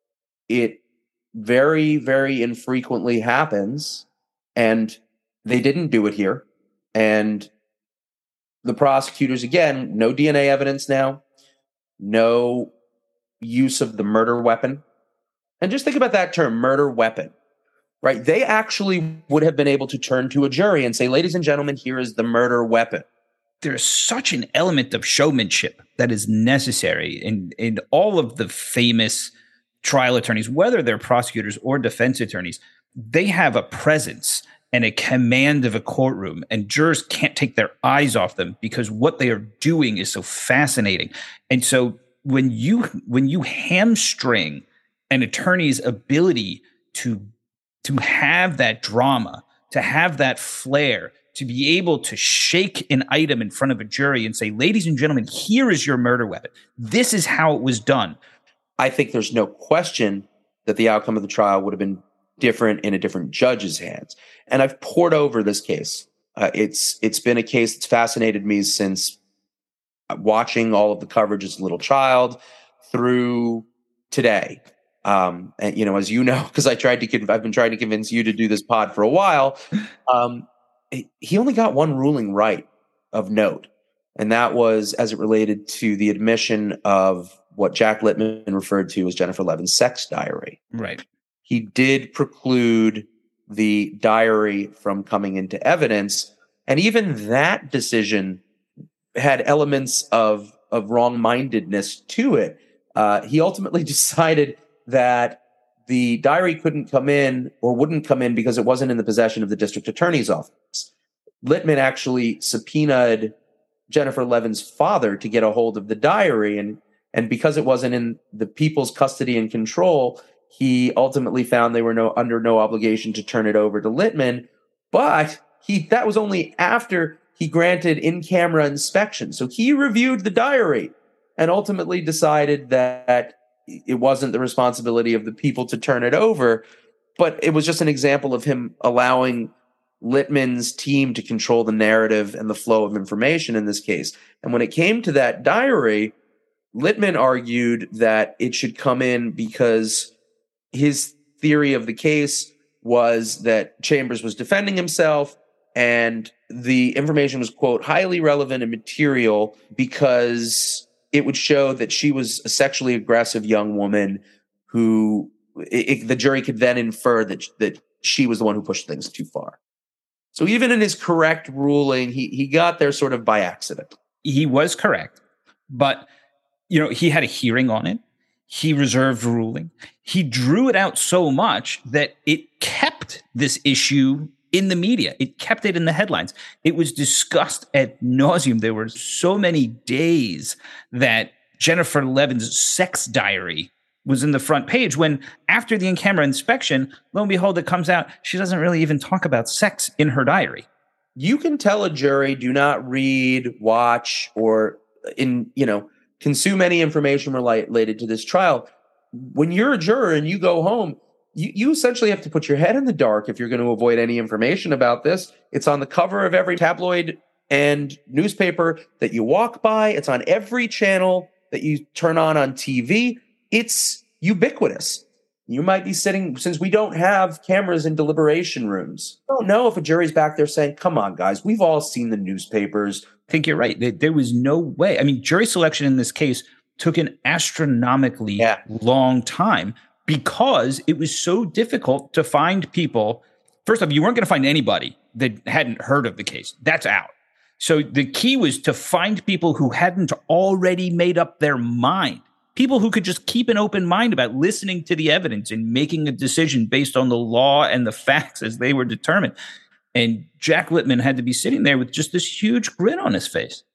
it very, very infrequently happens, and they didn't do it here. And the prosecutors, again, no D N A evidence now, no use of the murder weapon. And just think about that term, murder weapon, right? They actually would have been able to turn to a jury and say, ladies and gentlemen, here is the murder weapon. There's such an element of showmanship that is necessary in, in all of the famous trial attorneys, whether they're prosecutors or defense attorneys. They have a presence and a command of a courtroom, and jurors can't take their eyes off them because what they are doing is so fascinating. And so when you when you hamstring an attorney's ability to to have that drama, to have that flair, to be able to shake an item in front of a jury and say, ladies and gentlemen, here is your murder weapon. This is how it was done. I think there's no question that the outcome of the trial would have been different in a different judge's hands. And I've poured over this case. Uh, it's it's been a case that's fascinated me since watching all of the coverage as a little child through today. Um, and, you know, as you know, because I tried to, conv- I've been trying to convince you to do this pod for a while. Um, he only got one ruling right of note. And that was as it related to the admission of what Jack Littman referred to as Jennifer Levin's sex diary. Right. He did preclude the diary from coming into evidence. And even that decision had elements of, of wrong-mindedness to it. Uh, he ultimately decided that the diary couldn't come in or wouldn't come in because it wasn't in the possession of the district attorney's office. Littman actually subpoenaed Jennifer Levin's father to get a hold of the diary. And, and because it wasn't in the people's custody and control, he ultimately found they were no, under no obligation to turn it over to Littman. But he that was only after he granted in-camera inspection. So he reviewed the diary and ultimately decided that it wasn't the responsibility of the people to turn it over. But it was just an example of him allowing Littman's team to control the narrative and the flow of information in this case. And when it came to that diary, Littman argued that it should come in because his theory of the case was that Chambers was defending himself And the information was, quote, highly relevant and material because it would show that she was a sexually aggressive young woman who it, it, the jury could then infer that, that she was the one who pushed things too far. So even in his correct ruling, he he got there sort of by accident. He was correct, but you know, he had a hearing on it. He reserved ruling. He drew it out so much that it kept this issue in the media. It kept it in the headlines. It was discussed ad nauseum. There were so many days that Jennifer Levin's sex diary was in the front page when after the in-camera inspection, lo and behold, it comes out she doesn't really even talk about sex in her diary. You can tell a jury, do not read, watch, or in, you know, consume any information related to this trial. When you're a juror and you go home, you, you essentially have to put your head in the dark if you're going to avoid any information about this. It's on the cover of every tabloid and newspaper that you walk by. It's on every channel that you turn on on T V. It's ubiquitous. You might be sitting, since we don't have cameras in deliberation rooms, I don't know if a jury's back there saying, come on, guys, we've all seen the newspapers. I think you're right. There was no way. I mean, jury selection in this case took an astronomically yeah. long time because it was so difficult to find people. First off, you weren't going to find anybody that hadn't heard of the case. That's out. So the key was to find people who hadn't already made up their mind. People who could just keep an open mind about listening to the evidence and making a decision based on the law and the facts as they were determined. And Jack Littman had to be sitting there with just this huge grin on his face.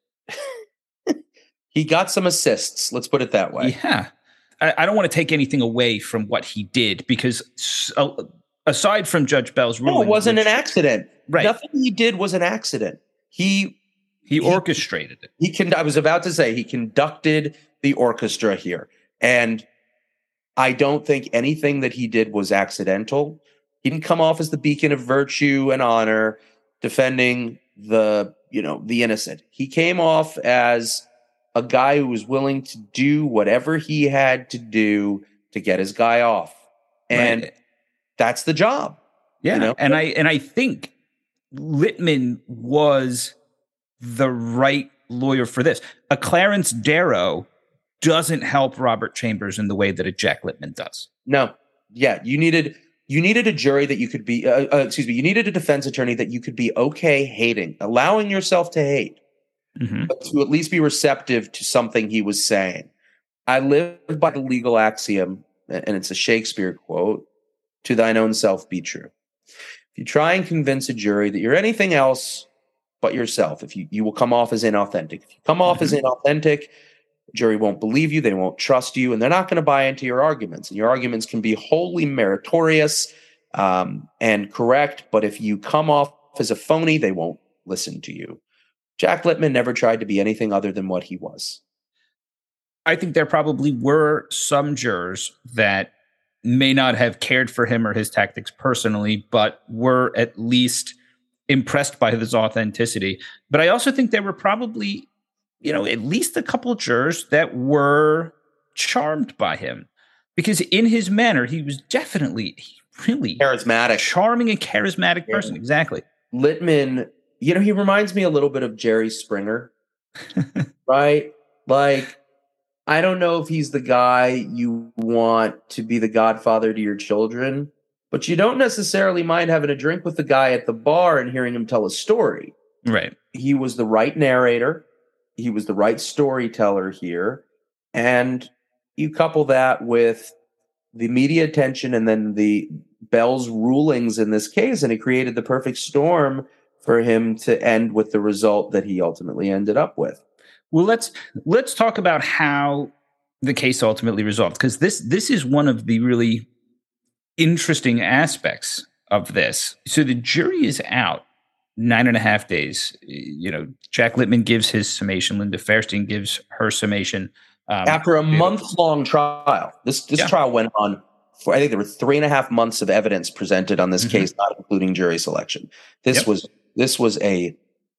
He got some assists, let's put it that way. Yeah. I, I don't want to take anything away from what he did because uh, aside from Judge Bell's ruling. No, it wasn't which, an accident. Right. Nothing he did was an accident. He He, he orchestrated it. He can. I was about to say he conducted the orchestra here. And I don't think anything that he did was accidental. He didn't come off as the beacon of virtue and honor, defending the, you know, the innocent. He came off as a guy who was willing to do whatever he had to do to get his guy off. And right. That's the job. Yeah. You know? And I and I think Littman was the right lawyer for this. A Clarence Darrow doesn't help Robert Chambers in the way that a Jack Littman does. No. Yeah. You needed you needed a jury that you could be, uh, uh, excuse me, you needed a defense attorney that you could be okay hating, allowing yourself to hate, mm-hmm. but to at least be receptive to something he was saying. I live by the legal axiom, and it's a Shakespeare quote, to thine own self be true. If you try and convince a jury that you're anything else but yourself, if you, you will come off as inauthentic. If you come off mm-hmm. as inauthentic, the jury won't believe you, they won't trust you, and they're not going to buy into your arguments. And your arguments can be wholly meritorious um, and correct, but if you come off as a phony, they won't listen to you. Jack Littman never tried to be anything other than what he was. I think there probably were some jurors that may not have cared for him or his tactics personally, but were at least impressed by his authenticity. But I also think there were probably, you know, at least a couple of jurors that were charmed by him, because in his manner, he was definitely really charismatic, charming and charismatic yeah. person. Exactly. Littman, you know, he reminds me a little bit of Jerry Springer, right? Like, I don't know if he's the guy you want to be the godfather to your children, but you don't necessarily mind having a drink with the guy at the bar and hearing him tell a story. Right. He was the right narrator. He was the right storyteller here. And you couple that with the media attention and then the Bell's rulings in this case, and it created the perfect storm for him to end with the result that he ultimately ended up with. Well, let's let's talk about how the case ultimately resolved, because this this is one of the really interesting aspects of this. So the jury is out nine and a half days. You know, Jack Littman gives his summation. Linda Fairstein gives her summation. Um, After a month-long trial. This this yeah. trial went on for, I think there were three and a half months of evidence presented on this mm-hmm. case, not including jury selection. This yep. was this was a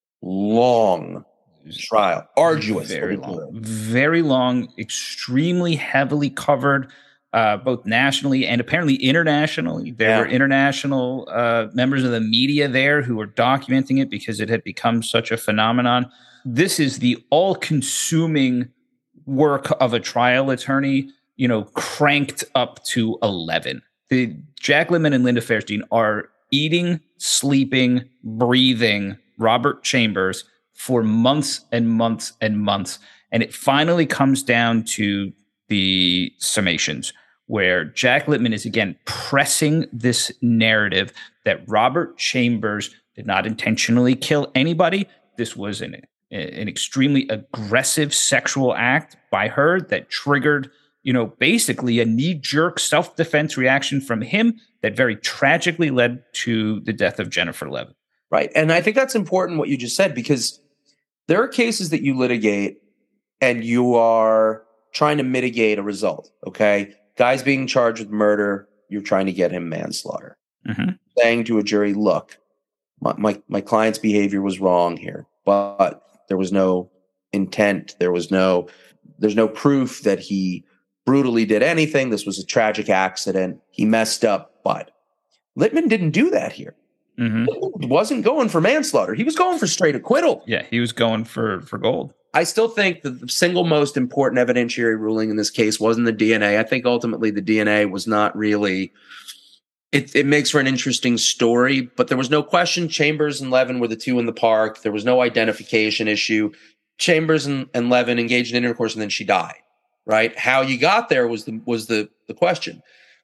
long trial, arduous, very long, very long, extremely heavily covered. uh, both nationally and apparently internationally. There Yeah. were international uh, members of the media there who were documenting it because it had become such a phenomenon. This is the all-consuming work of a trial attorney, you know, cranked up to eleven. The Jack Lippman and Linda Fairstein are eating, sleeping, breathing Robert Chambers for months and months and months. And it finally comes down to the summations where Jack Lippman is again pressing this narrative that Robert Chambers did not intentionally kill anybody. This was an, an extremely aggressive sexual act by her that triggered, you know, basically a knee-jerk self-defense reaction from him that very tragically led to the death of Jennifer Levin. Right. And I think that's important what you just said, because there are cases that you litigate and you are trying to mitigate a result. Okay. Guy's being charged with murder. You're trying to get him manslaughter. Mm-hmm. Saying to a jury, look, my, my, my client's behavior was wrong here, but there was no intent. There was no, there's no proof that he brutally did anything. This was a tragic accident. He messed up, but Lippman didn't do that here. Mm-hmm. He wasn't going for manslaughter. He was going for straight acquittal. Yeah, he was going for, for gold. I still think that the single most important evidentiary ruling in this case wasn't the D N A. I think ultimately the D N A was not really, it, it makes for an interesting story, but there was no question Chambers and Levin were the two in the park. There was no identification issue. Chambers and, and Levin engaged in intercourse and then she died, right? How you got there was the, was the, the question.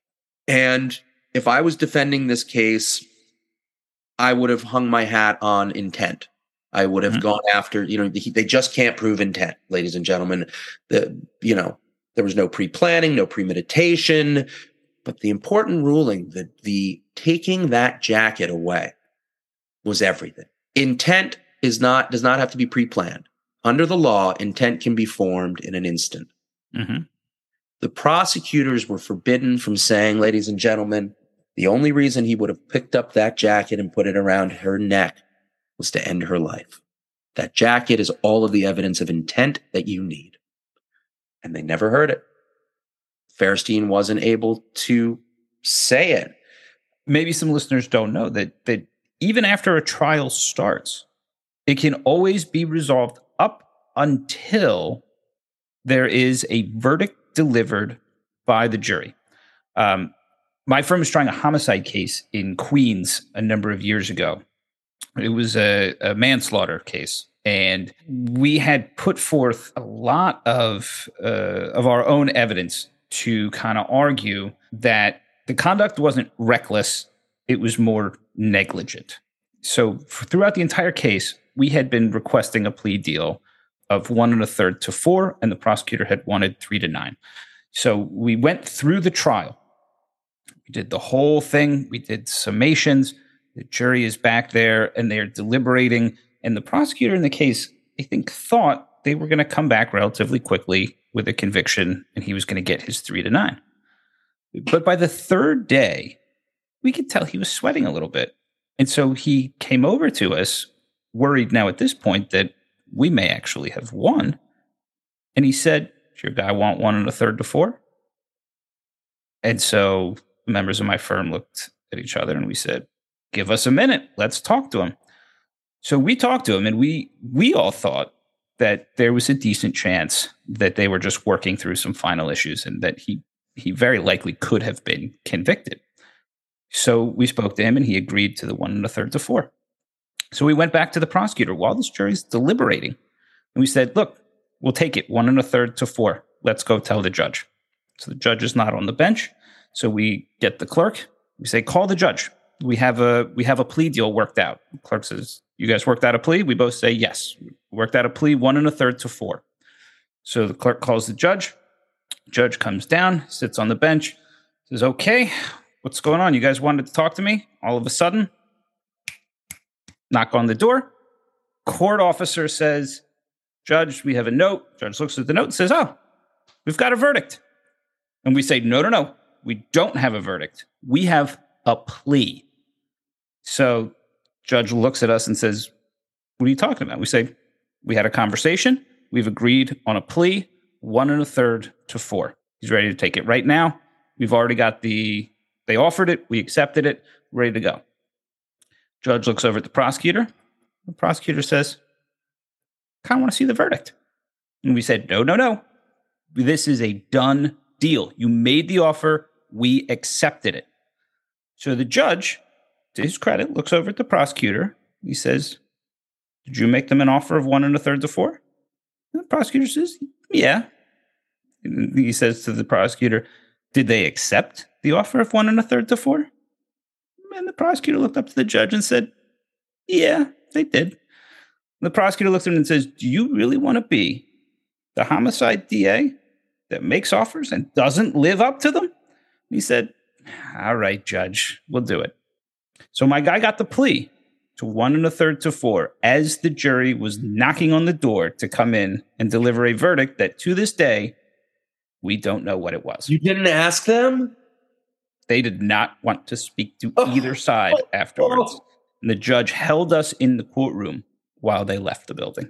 And if I was defending this case, I would have hung my hat on intent. I would have mm-hmm. gone after, you know, they just can't prove intent, ladies and gentlemen. The, you know, there was no pre-planning, no premeditation, but the important ruling that the taking that jacket away was everything. Intent is not, does not have to be pre-planned. Under the law, intent can be formed in an instant. Mm-hmm. The prosecutors were forbidden from saying, ladies and gentlemen, the only reason he would have picked up that jacket and put it around her neck was to end her life. That jacket is all of the evidence of intent that you need. And they never heard it. Fairstein wasn't able to say it. Maybe some listeners don't know that, that even after a trial starts, it can always be resolved up until there is a verdict delivered by the jury. Um, My firm was trying a homicide case in Queens a number of years ago. It was a, a manslaughter case, and we had put forth a lot of uh, of our own evidence to kind of argue that the conduct wasn't reckless; it was more negligent. So for, throughout the entire case, we had been requesting a plea deal of one and a third to four, and the prosecutor had wanted three to nine. So we went through the trial. We did the whole thing. We did summations. The jury is back there and they're deliberating. And the prosecutor in the case, I think, thought they were going to come back relatively quickly with a conviction and he was going to get his three to nine. But by the third day, we could tell he was sweating a little bit. And so he came over to us, worried now at this point that we may actually have won. And he said, does your guy want one and a third to four? And so members of my firm looked at each other and we said, give us a minute. Let's talk to him. So we talked to him and we we all thought that there was a decent chance that they were just working through some final issues and that he he very likely could have been convicted. So we spoke to him and he agreed to the one and a third to four. So we went back to the prosecutor while this jury's deliberating. And we said, look, we'll take it one and a third to four. Let's go tell the judge. So the judge is not on the bench. So we get the clerk. We say, call the judge. We have a we have a plea deal worked out. The clerk says, you guys worked out a plea? We both say, yes. Worked out a plea, one and a third to four. So the clerk calls the judge. Judge comes down, sits on the bench, says, okay, what's going on? You guys wanted to talk to me? All of a sudden, knock on the door. Court officer says, Judge, we have a note. Judge looks at the note and says, oh, we've got a verdict. And we say, no, no, no. We don't have a verdict. We have a plea. So judge looks at us and says, what are you talking about? We say, we had a conversation. We've agreed on a plea, one and a third to four. He's ready to take it right now. We've already got the, they offered it. We accepted it. Ready to go. Judge looks over at the prosecutor. The prosecutor says, kind of want to see the verdict. And we said, no, no, no. This is a done deal. You made the offer. We accepted it. So the judge, to his credit, looks over at the prosecutor. He says, did you make them an offer of one and a third to four? And the prosecutor says, yeah. And he says to the prosecutor, did they accept the offer of one and a third to four? And the prosecutor looked up to the judge and said, yeah, they did. And the prosecutor looked at him and says, do you really want to be the homicide D A that makes offers and doesn't live up to them? And he said, all right, judge, we'll do it. So my guy got the plea to one and a third to four as the jury was knocking on the door to come in and deliver a verdict that to this day, we don't know what it was. You didn't ask them? They did not want to speak to Oh, either side oh, afterwards. oh. And the judge held us in the courtroom while they left the building.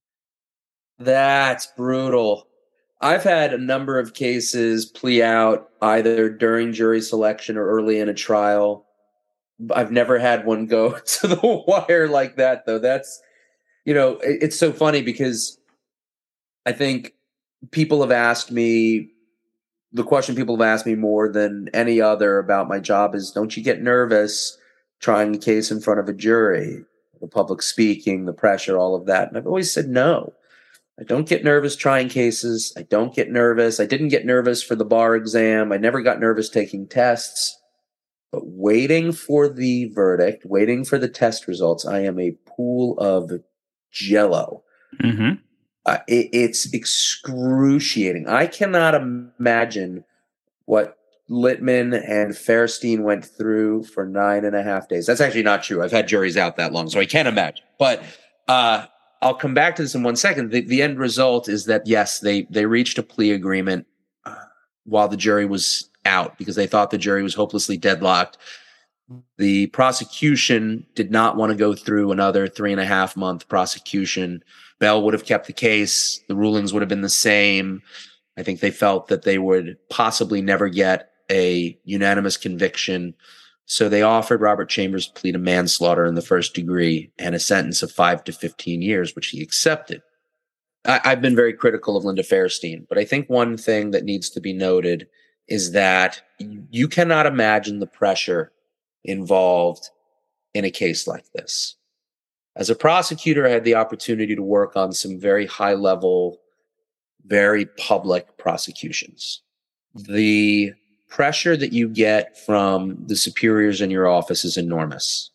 That's brutal. I've had a number of cases plea out either during jury selection or early in a trial. I've never had one go to the wire like that, though. That's, you know, it, it's so funny because I think people have asked me, the question people have asked me more than any other about my job is, don't you get nervous trying a case in front of a jury? The public speaking, the pressure, all of that. And I've always said no. I don't get nervous trying cases. I don't get nervous. I didn't get nervous for the bar exam. I never got nervous taking tests. But waiting for the verdict, waiting for the test results, I am a pool of jello. Mm-hmm. Uh, it, it's excruciating. I cannot imagine what Littman and Fairstein went through for nine and a half days. That's actually not true. I've had juries out that long, so I can't imagine. But uh, I'll come back to this in one second. The, the end result is that, yes, they, they reached a plea agreement uh, while the jury was out because they thought the jury was hopelessly deadlocked. The prosecution did not want to go through another three and a half month prosecution. Bell would have kept the case. The rulings would have been the same. I think they felt that they would possibly never get a unanimous conviction. So they offered Robert Chambers a plea to manslaughter in the first degree and a sentence of five to fifteen years, which he accepted. I, I've been very critical of Linda Fairstein, but I think one thing that needs to be noted is that you cannot imagine the pressure involved in a case like this. As a prosecutor, I had the opportunity to work on some very high level, very public prosecutions. The pressure that you get from the superiors in your office is enormous.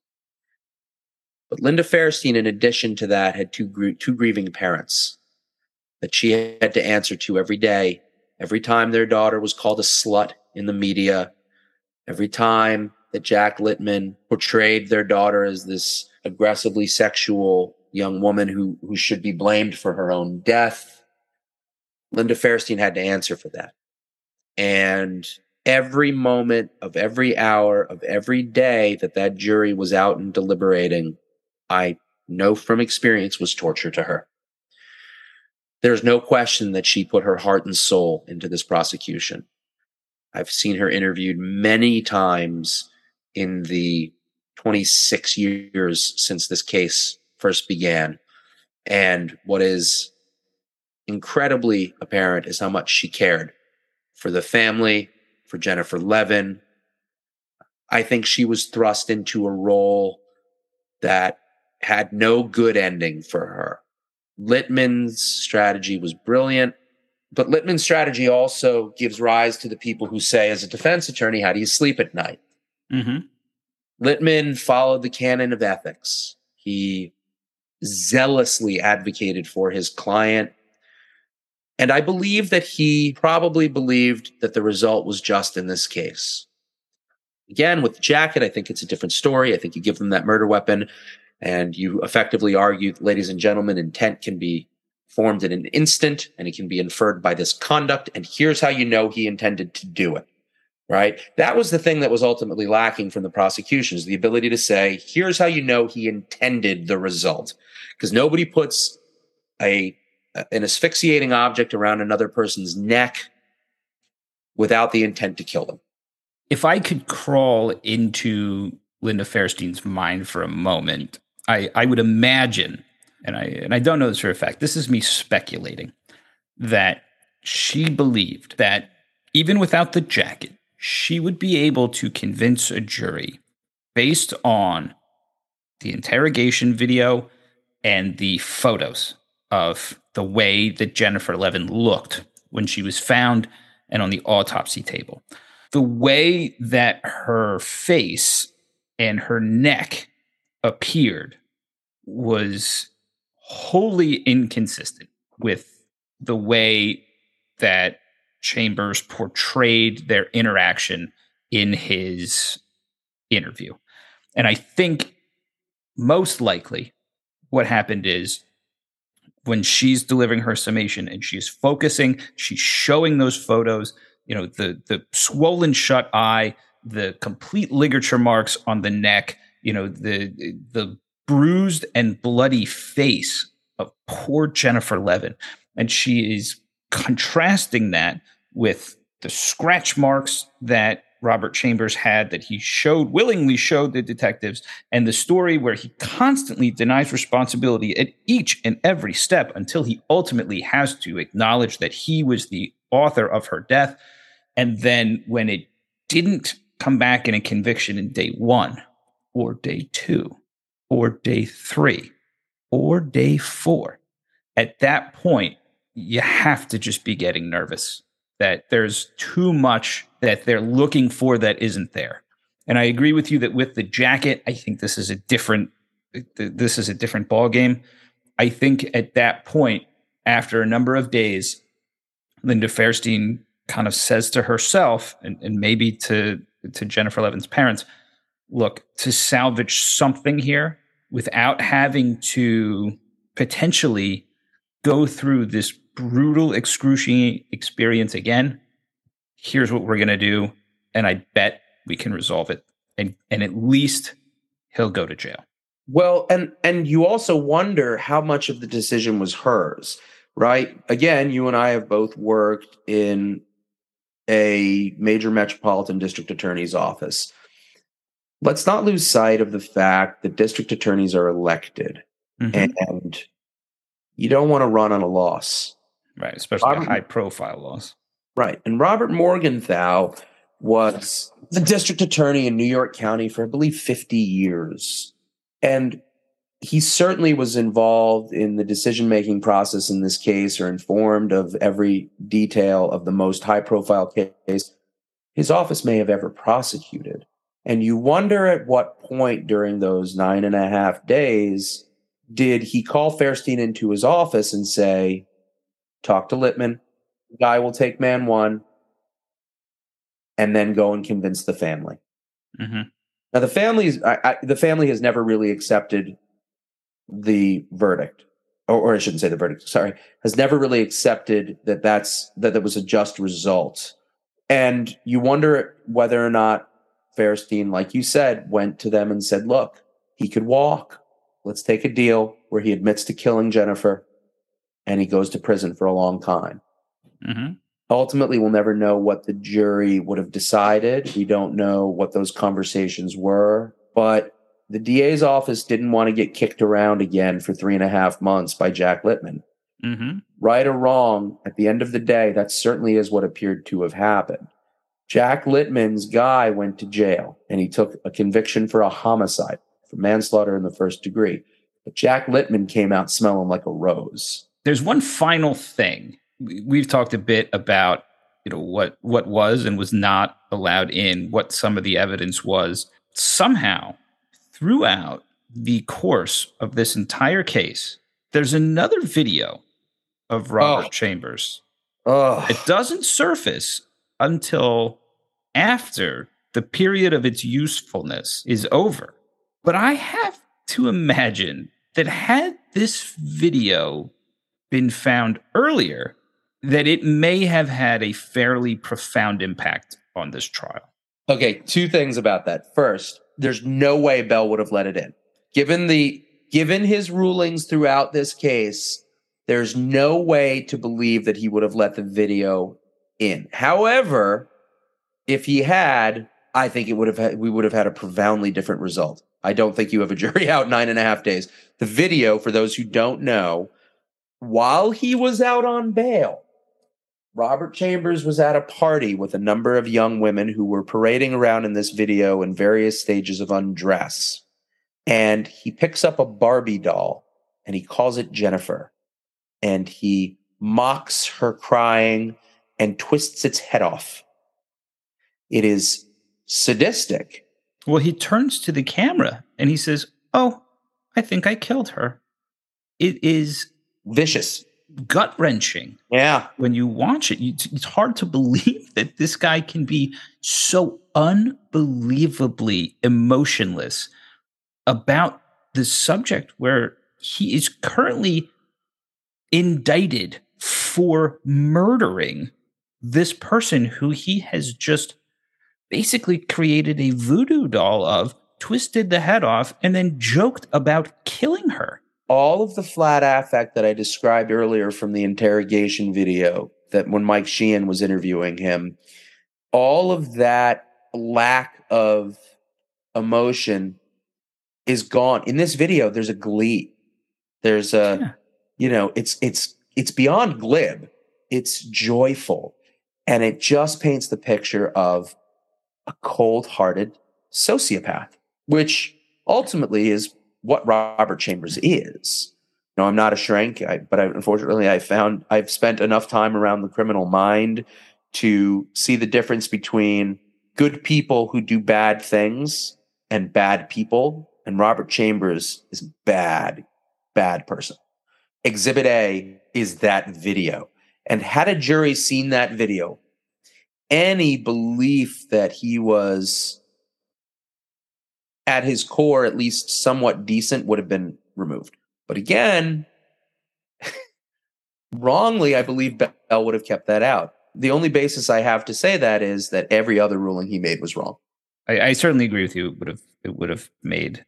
But Linda Fairstein, in addition to that, had two, gr- two grieving parents that she had to answer to every day. Every time their daughter was called a slut in the media, every time that Jack Littman portrayed their daughter as this aggressively sexual young woman who, who should be blamed for her own death, Linda Fairstein had to answer for that. And every moment of every hour of every day that that jury was out and deliberating, I know from experience was torture to her. There's no question that she put her heart and soul into this prosecution. I've seen her interviewed many times in the twenty-six years since this case first began. And what is incredibly apparent is how much she cared for the family, for Jennifer Levin. I think she was thrust into a role that had no good ending for her. Littman's strategy was brilliant, but Littman's strategy also gives rise to the people who say, as a defense attorney, how do you sleep at night? Mm-hmm. Littman followed the canon of ethics. He zealously advocated for his client. And I believe that he probably believed that the result was just in this case. Again, with the jacket, I think it's a different story. I think you give them that murder weapon and you effectively argue, ladies and gentlemen, intent can be formed in an instant and it can be inferred by this conduct. And here's how you know he intended to do it, right? That was the thing that was ultimately lacking from the prosecution, is the ability to say, here's how you know he intended the result. Because nobody puts a an asphyxiating object around another person's neck without the intent to kill them. If I could crawl into Linda Fairstein's mind for a moment, I, I would imagine, and I and I don't know this for a fact, this is me speculating, that she believed that even without the jacket, she would be able to convince a jury based on the interrogation video and the photos of the way that Jennifer Levin looked when she was found and on the autopsy table. The way that her face and her neck appeared was wholly inconsistent with the way that Chambers portrayed their interaction in his interview. And I think most likely what happened is when she's delivering her summation and she's focusing, she's showing those photos, you know, the the swollen shut eye, the complete ligature marks on the neck, you know, the the bruised and bloody face of poor Jennifer Levin. And she is contrasting that with the scratch marks that Robert Chambers had, that he showed, willingly showed the detectives, and the story where he constantly denies responsibility at each and every step until he ultimately has to acknowledge that he was the author of her death. And then when it didn't come back in a conviction in day one or day two or day three or day four, at that point, you have to just be getting nervous that there's too much that they're looking for that isn't there. And I agree with you that with the jacket, I think this is a different, this is a different ball game. I think at that point, after a number of days, Linda Fairstein kind of says to herself, and, and maybe to, to Jennifer Levin's parents, look, to salvage something here without having to potentially go through this brutal, excruciating experience again, here's what we're going to do, and I bet we can resolve it, and and at least he'll go to jail. Well, and and you also wonder how much of the decision was hers, right? Again, you and I have both worked in a major metropolitan district attorney's office. Let's not lose sight of the fact that district attorneys are elected, mm-hmm. and you don't want to run on a loss. Right, especially Robert, a high-profile loss. Right, and Robert Morgenthau was the district attorney in New York County for, I believe, fifty years. And he certainly was involved in the decision-making process in this case, or informed of every detail of the most high-profile case his office may have ever prosecuted. And you wonder at what point during those nine and a half days did he call Fairstein into his office and say, talk to Littman, the guy will take man one, and then go and convince the family. Mm-hmm. Now, the family's, I, I, the family has never really accepted the verdict, or, or I shouldn't say the verdict, sorry, has never really accepted that that's, that that was a just result. And you wonder whether or not Fairstein, like you said, went to them and said, look, he could walk. Let's take a deal where he admits to killing Jennifer and he goes to prison for a long time. Mm-hmm. Ultimately, we'll never know what the jury would have decided. We don't know what those conversations were, but the D A's office didn't want to get kicked around again for three and a half months by Jack Littman. Mm-hmm. Right or wrong, at the end of the day, that certainly is what appeared to have happened. Jack Littman's guy went to jail, and he took a conviction for a homicide, for manslaughter in the first degree. But Jack Littman came out smelling like a rose. There's one final thing. We've talked a bit about, you know, what what was and was not allowed in, what some of the evidence was. Somehow, throughout the course of this entire case, there's another video of Robert oh. Chambers. Oh. It doesn't surface until after the period of its usefulness is over. But I have to imagine that had this video been found earlier, that it may have had a fairly profound impact on this trial. Okay, two things about that. First, there's no way Bell would have let it in. Given the given his rulings throughout this case, there's no way to believe that he would have let the video in. However, if he had, I think it would have had, we would have had a profoundly different result. I don't think you have a jury out nine and a half days. The video, for those who don't know, while he was out on bail, Robert Chambers was at a party with a number of young women who were parading around in this video in various stages of undress. And he picks up a Barbie doll and he calls it Jennifer. And he mocks her crying and twists its head off. It is sadistic. Well, he turns to the camera and he says, "Oh, I think I killed her." It is vicious, gut-wrenching. Yeah. When you watch it, it's hard to believe that this guy can be so unbelievably emotionless about the subject where he is currently indicted for murdering this person who he has just basically created a voodoo doll of, twisted the head off, and then joked about killing her. All of the flat affect that I described earlier from the interrogation video, that when Mike Sheehan was interviewing him, all of that lack of emotion is gone. In this video, there's a glee. There's a, yeah. you know, it's it's it's beyond glib. It's joyful. And it just paints the picture of a cold-hearted sociopath, which ultimately is what Robert Chambers is. No, I'm not a shrink, I, but I, unfortunately, I found I've spent enough time around the criminal mind to see the difference between good people who do bad things and bad people. And Robert Chambers is bad, bad person. Exhibit A is that video. And had a jury seen that video, any belief that he was at his core at least somewhat decent would have been removed. But again, wrongly, I believe Bell would have kept that out. The only basis I have to say that is that every other ruling he made was wrong. I, I certainly agree with you. It would have it would have made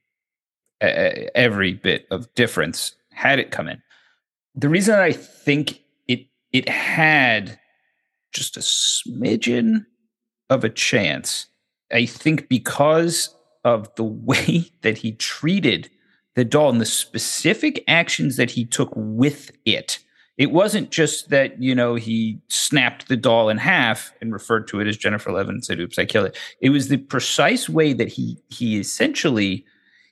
a, every bit of difference had it come in. The reason I think it it had just a smidgen of a chance, I think because of the way that he treated the doll and the specific actions that he took with it. It wasn't just that, you know, he snapped the doll in half and referred to it as Jennifer Levin and said, "Oops, I killed it." It was the precise way that he he essentially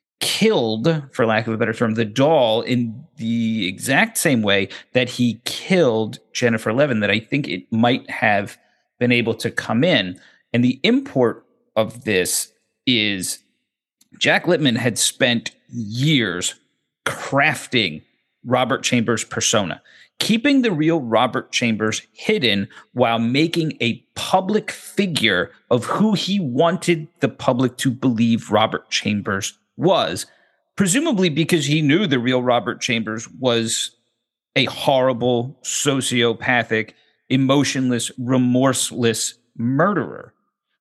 killed, for lack of a better term, the doll in the exact same way that he killed Jennifer Levin, that I think it might have been able to come in. And the import of this is Jack Littman had spent years crafting Robert Chambers' persona, keeping the real Robert Chambers hidden while making a public figure of who he wanted the public to believe Robert Chambers was, presumably because he knew the real Robert Chambers was a horrible, sociopathic, emotionless, remorseless murderer.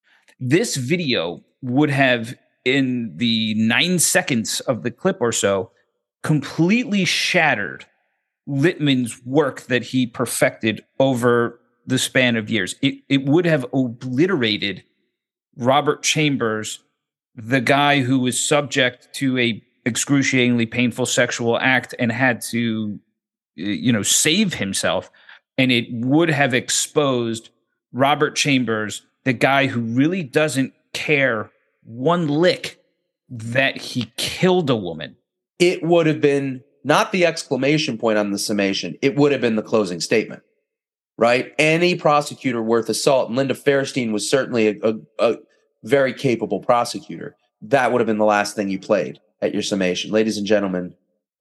This video would have, in the nine seconds of the clip or so, completely shattered Littman's work that he perfected over the span of years. It, it would have obliterated Robert Chambers, the guy who was subject to a excruciatingly painful sexual act and had to, you know, save himself. And it would have exposed Robert Chambers, the guy who really doesn't care one lick that he killed a woman. It would have been not the exclamation point on the summation. It would have been the closing statement, right? Any prosecutor worth a salt, and Linda Fairstein was certainly a, a, a very capable prosecutor. That would have been the last thing you played at your summation. Ladies and gentlemen,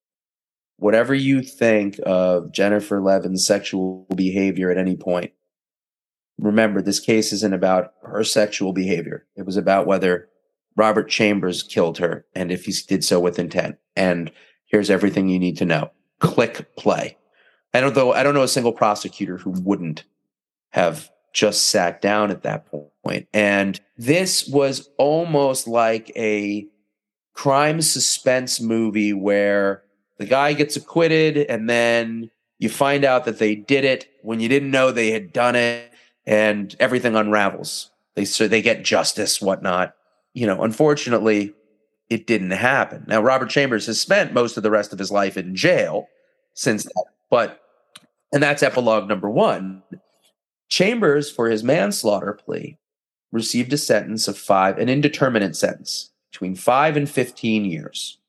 whatever you think of Jennifer Levin's sexual behavior at any point, remember, this case isn't about her sexual behavior. It was about whether Robert Chambers killed her and if he did so with intent. And here's everything you need to know. Click play. I don't know, I don't know a single prosecutor who wouldn't have just sat down at that point. And this was almost like a crime suspense movie where the guy gets acquitted and then you find out that they did it when you didn't know they had done it. and everything unravels. They so they get justice, whatnot. You know, unfortunately, it didn't happen. Now, Robert Chambers has spent most of the rest of his life in jail since that, but and that's epilogue number one. Chambers, for his manslaughter plea, received a sentence of five, an indeterminate sentence, between five and fifteen years.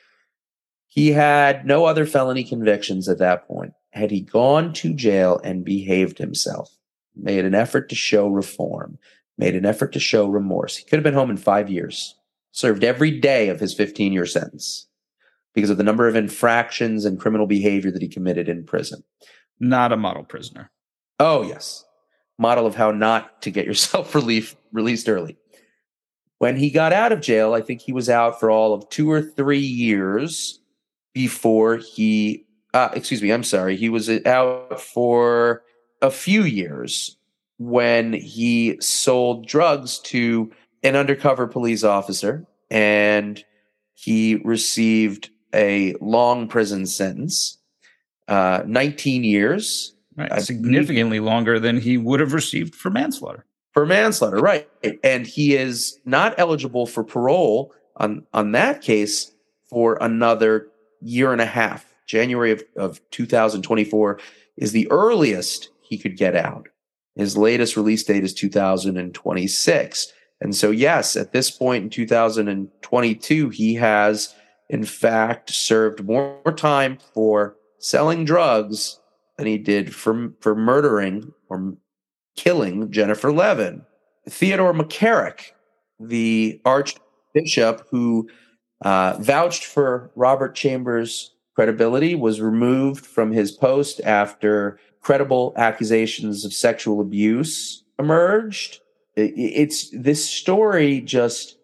He had no other felony convictions at that point. Had he gone to jail and behaved himself, made an effort to show reform, made an effort to show remorse, he could have been home in five years, served every day of his fifteen-year sentence because of the number of infractions and criminal behavior that he committed in prison. Not a model prisoner. Oh, yes. Model of how not to get yourself relief, released early. When he got out of jail, I think he was out for all of two or three years before he, uh, excuse me, I'm sorry. He was out for a few years when he sold drugs to an undercover police officer, and he received a long prison sentence, uh, nineteen years. Right. Significantly longer than he would have received for manslaughter. For manslaughter, right. And he is not eligible for parole on, on that case for another year and a half. January of, of two thousand twenty-four is the earliest he could get out. His latest release date is two thousand twenty-six. And so, yes, at this point in two thousand twenty-two, he has, in fact, served more time for selling drugs than he did for, for murdering or killing Jennifer Levin. Theodore McCarrick, the archbishop who uh, vouched for Robert Chambers' credibility, was removed from his post after credible accusations of sexual abuse emerged. It's this story just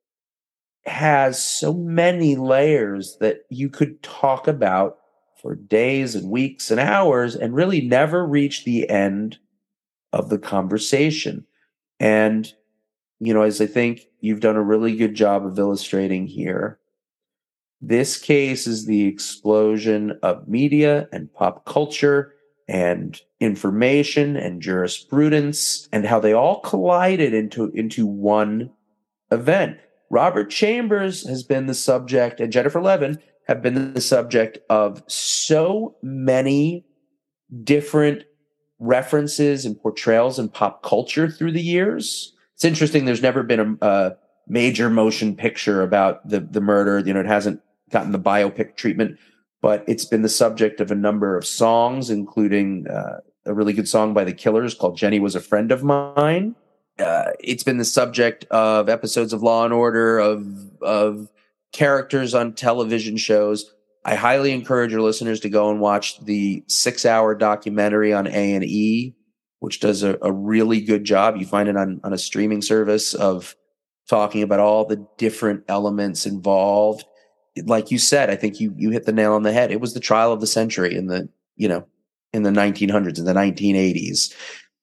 has so many layers that you could talk about for days and weeks and hours and really never reach the end of the conversation. And, you know, as I think you've done a really good job of illustrating here, this case is the explosion of media and pop culture and information and jurisprudence and how they all collided into, into one event. Robert Chambers has been the subject, and Jennifer Levin have been the subject of so many different references and portrayals in pop culture through the years. It's interesting. There's never been a, a major motion picture about the, the murder. You know, it hasn't gotten the biopic treatment, but it's been the subject of a number of songs, including uh, a really good song by The Killers called Jenny Was a Friend of Mine. Uh, it's been the subject of episodes of Law and Order, of, of characters on television shows. I highly encourage your listeners to go and watch the six-hour documentary on A and E, which does a, a really good job. You find it on, on a streaming service of talking about all the different elements involved. Like you said, I think you you hit the nail on the head. It was the trial of the century in the, you know, in the nineteen hundreds, in the nineteen eighties.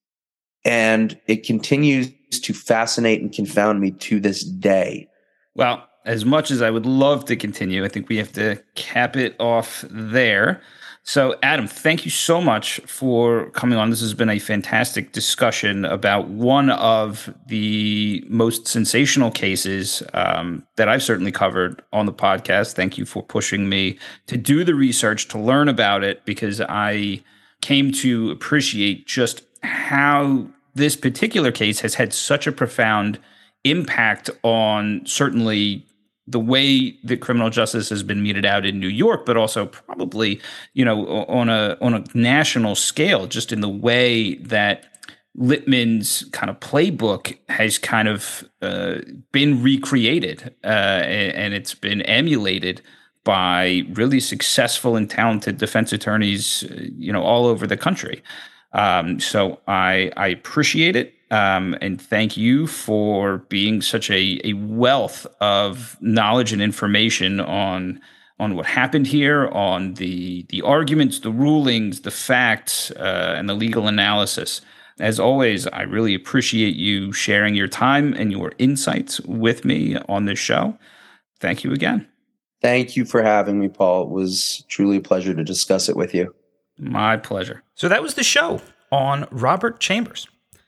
And it continues to fascinate and confound me to this day. Well, as much as I would love to continue, I think we have to cap it off there. So, Adam, thank you so much for coming on. This has been a fantastic discussion about one of the most sensational cases um, that I've certainly covered on the podcast. Thank you for pushing me to do the research, to learn about it, because I came to appreciate just how this particular case has had such a profound impact on certainly the way that criminal justice has been meted out in New York, but also probably, you know, on a on a national scale, just in the way that Lippman's kind of playbook has kind of uh, been recreated uh, and, and it's been emulated by really successful and talented defense attorneys, you know, all over the country. Um, so I, I appreciate it. Um, and thank you for being such a, a wealth of knowledge and information on, on what happened here, on the, the arguments, the rulings, the facts, uh, and the legal analysis. As always, I really appreciate you sharing your time and your insights with me on this show. Thank you again. Thank you for having me, Paul. It was truly a pleasure to discuss it with you. My pleasure. So that was the show on Robert Chambers.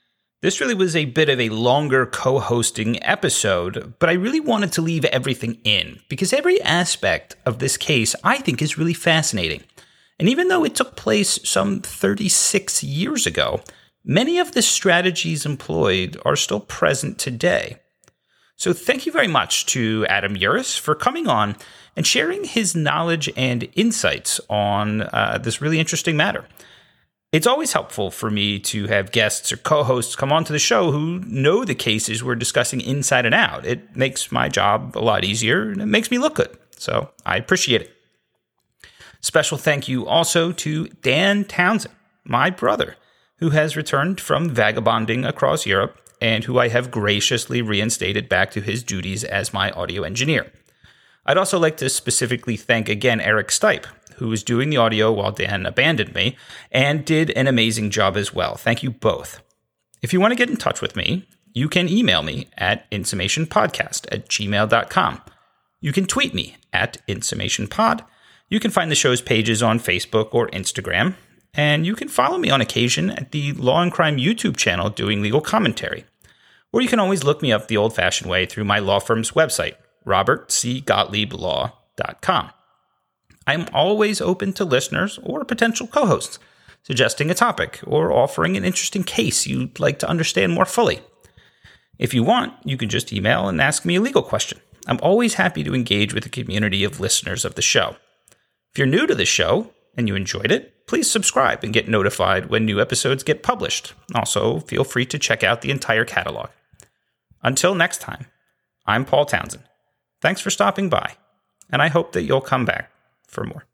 This really was a bit of a longer co-hosting episode, but I really wanted to leave everything in because every aspect of this case I think is really fascinating. And even though it took place some thirty-six years ago, many of the strategies employed are still present today. So thank you very much to Adam Uris for coming on and sharing his knowledge and insights on uh, this really interesting matter. It's always helpful for me to have guests or co-hosts come onto the show who know the cases we're discussing inside and out. It makes my job a lot easier, and it makes me look good. So I appreciate it. Special thank you also to Dan Townsend, my brother, who has returned from vagabonding across Europe and who I have graciously reinstated back to his duties as my audio engineer. I'd also like to specifically thank again Eric Stipe, who was doing the audio while Dan abandoned me, and did an amazing job as well. Thank you both. If you want to get in touch with me, you can email me at insummationpodcast at gmail dot com. You can tweet me at insummationpod. You can find the show's pages on Facebook or Instagram, and you can follow me on occasion at the Law and Crime YouTube channel doing legal commentary. Or you can always look me up the old-fashioned way through my law firm's website, robert c gottlieb law dot com. I'm always open to listeners or potential co-hosts suggesting a topic or offering an interesting case you'd like to understand more fully. If you want, you can just email and ask me a legal question. I'm always happy to engage with the community of listeners of the show. If you're new to the show and you enjoyed it, please subscribe and get notified when new episodes get published. Also, feel free to check out the entire catalog. Until next time, I'm Paul Townsend. Thanks for stopping by, and I hope that you'll come back for more.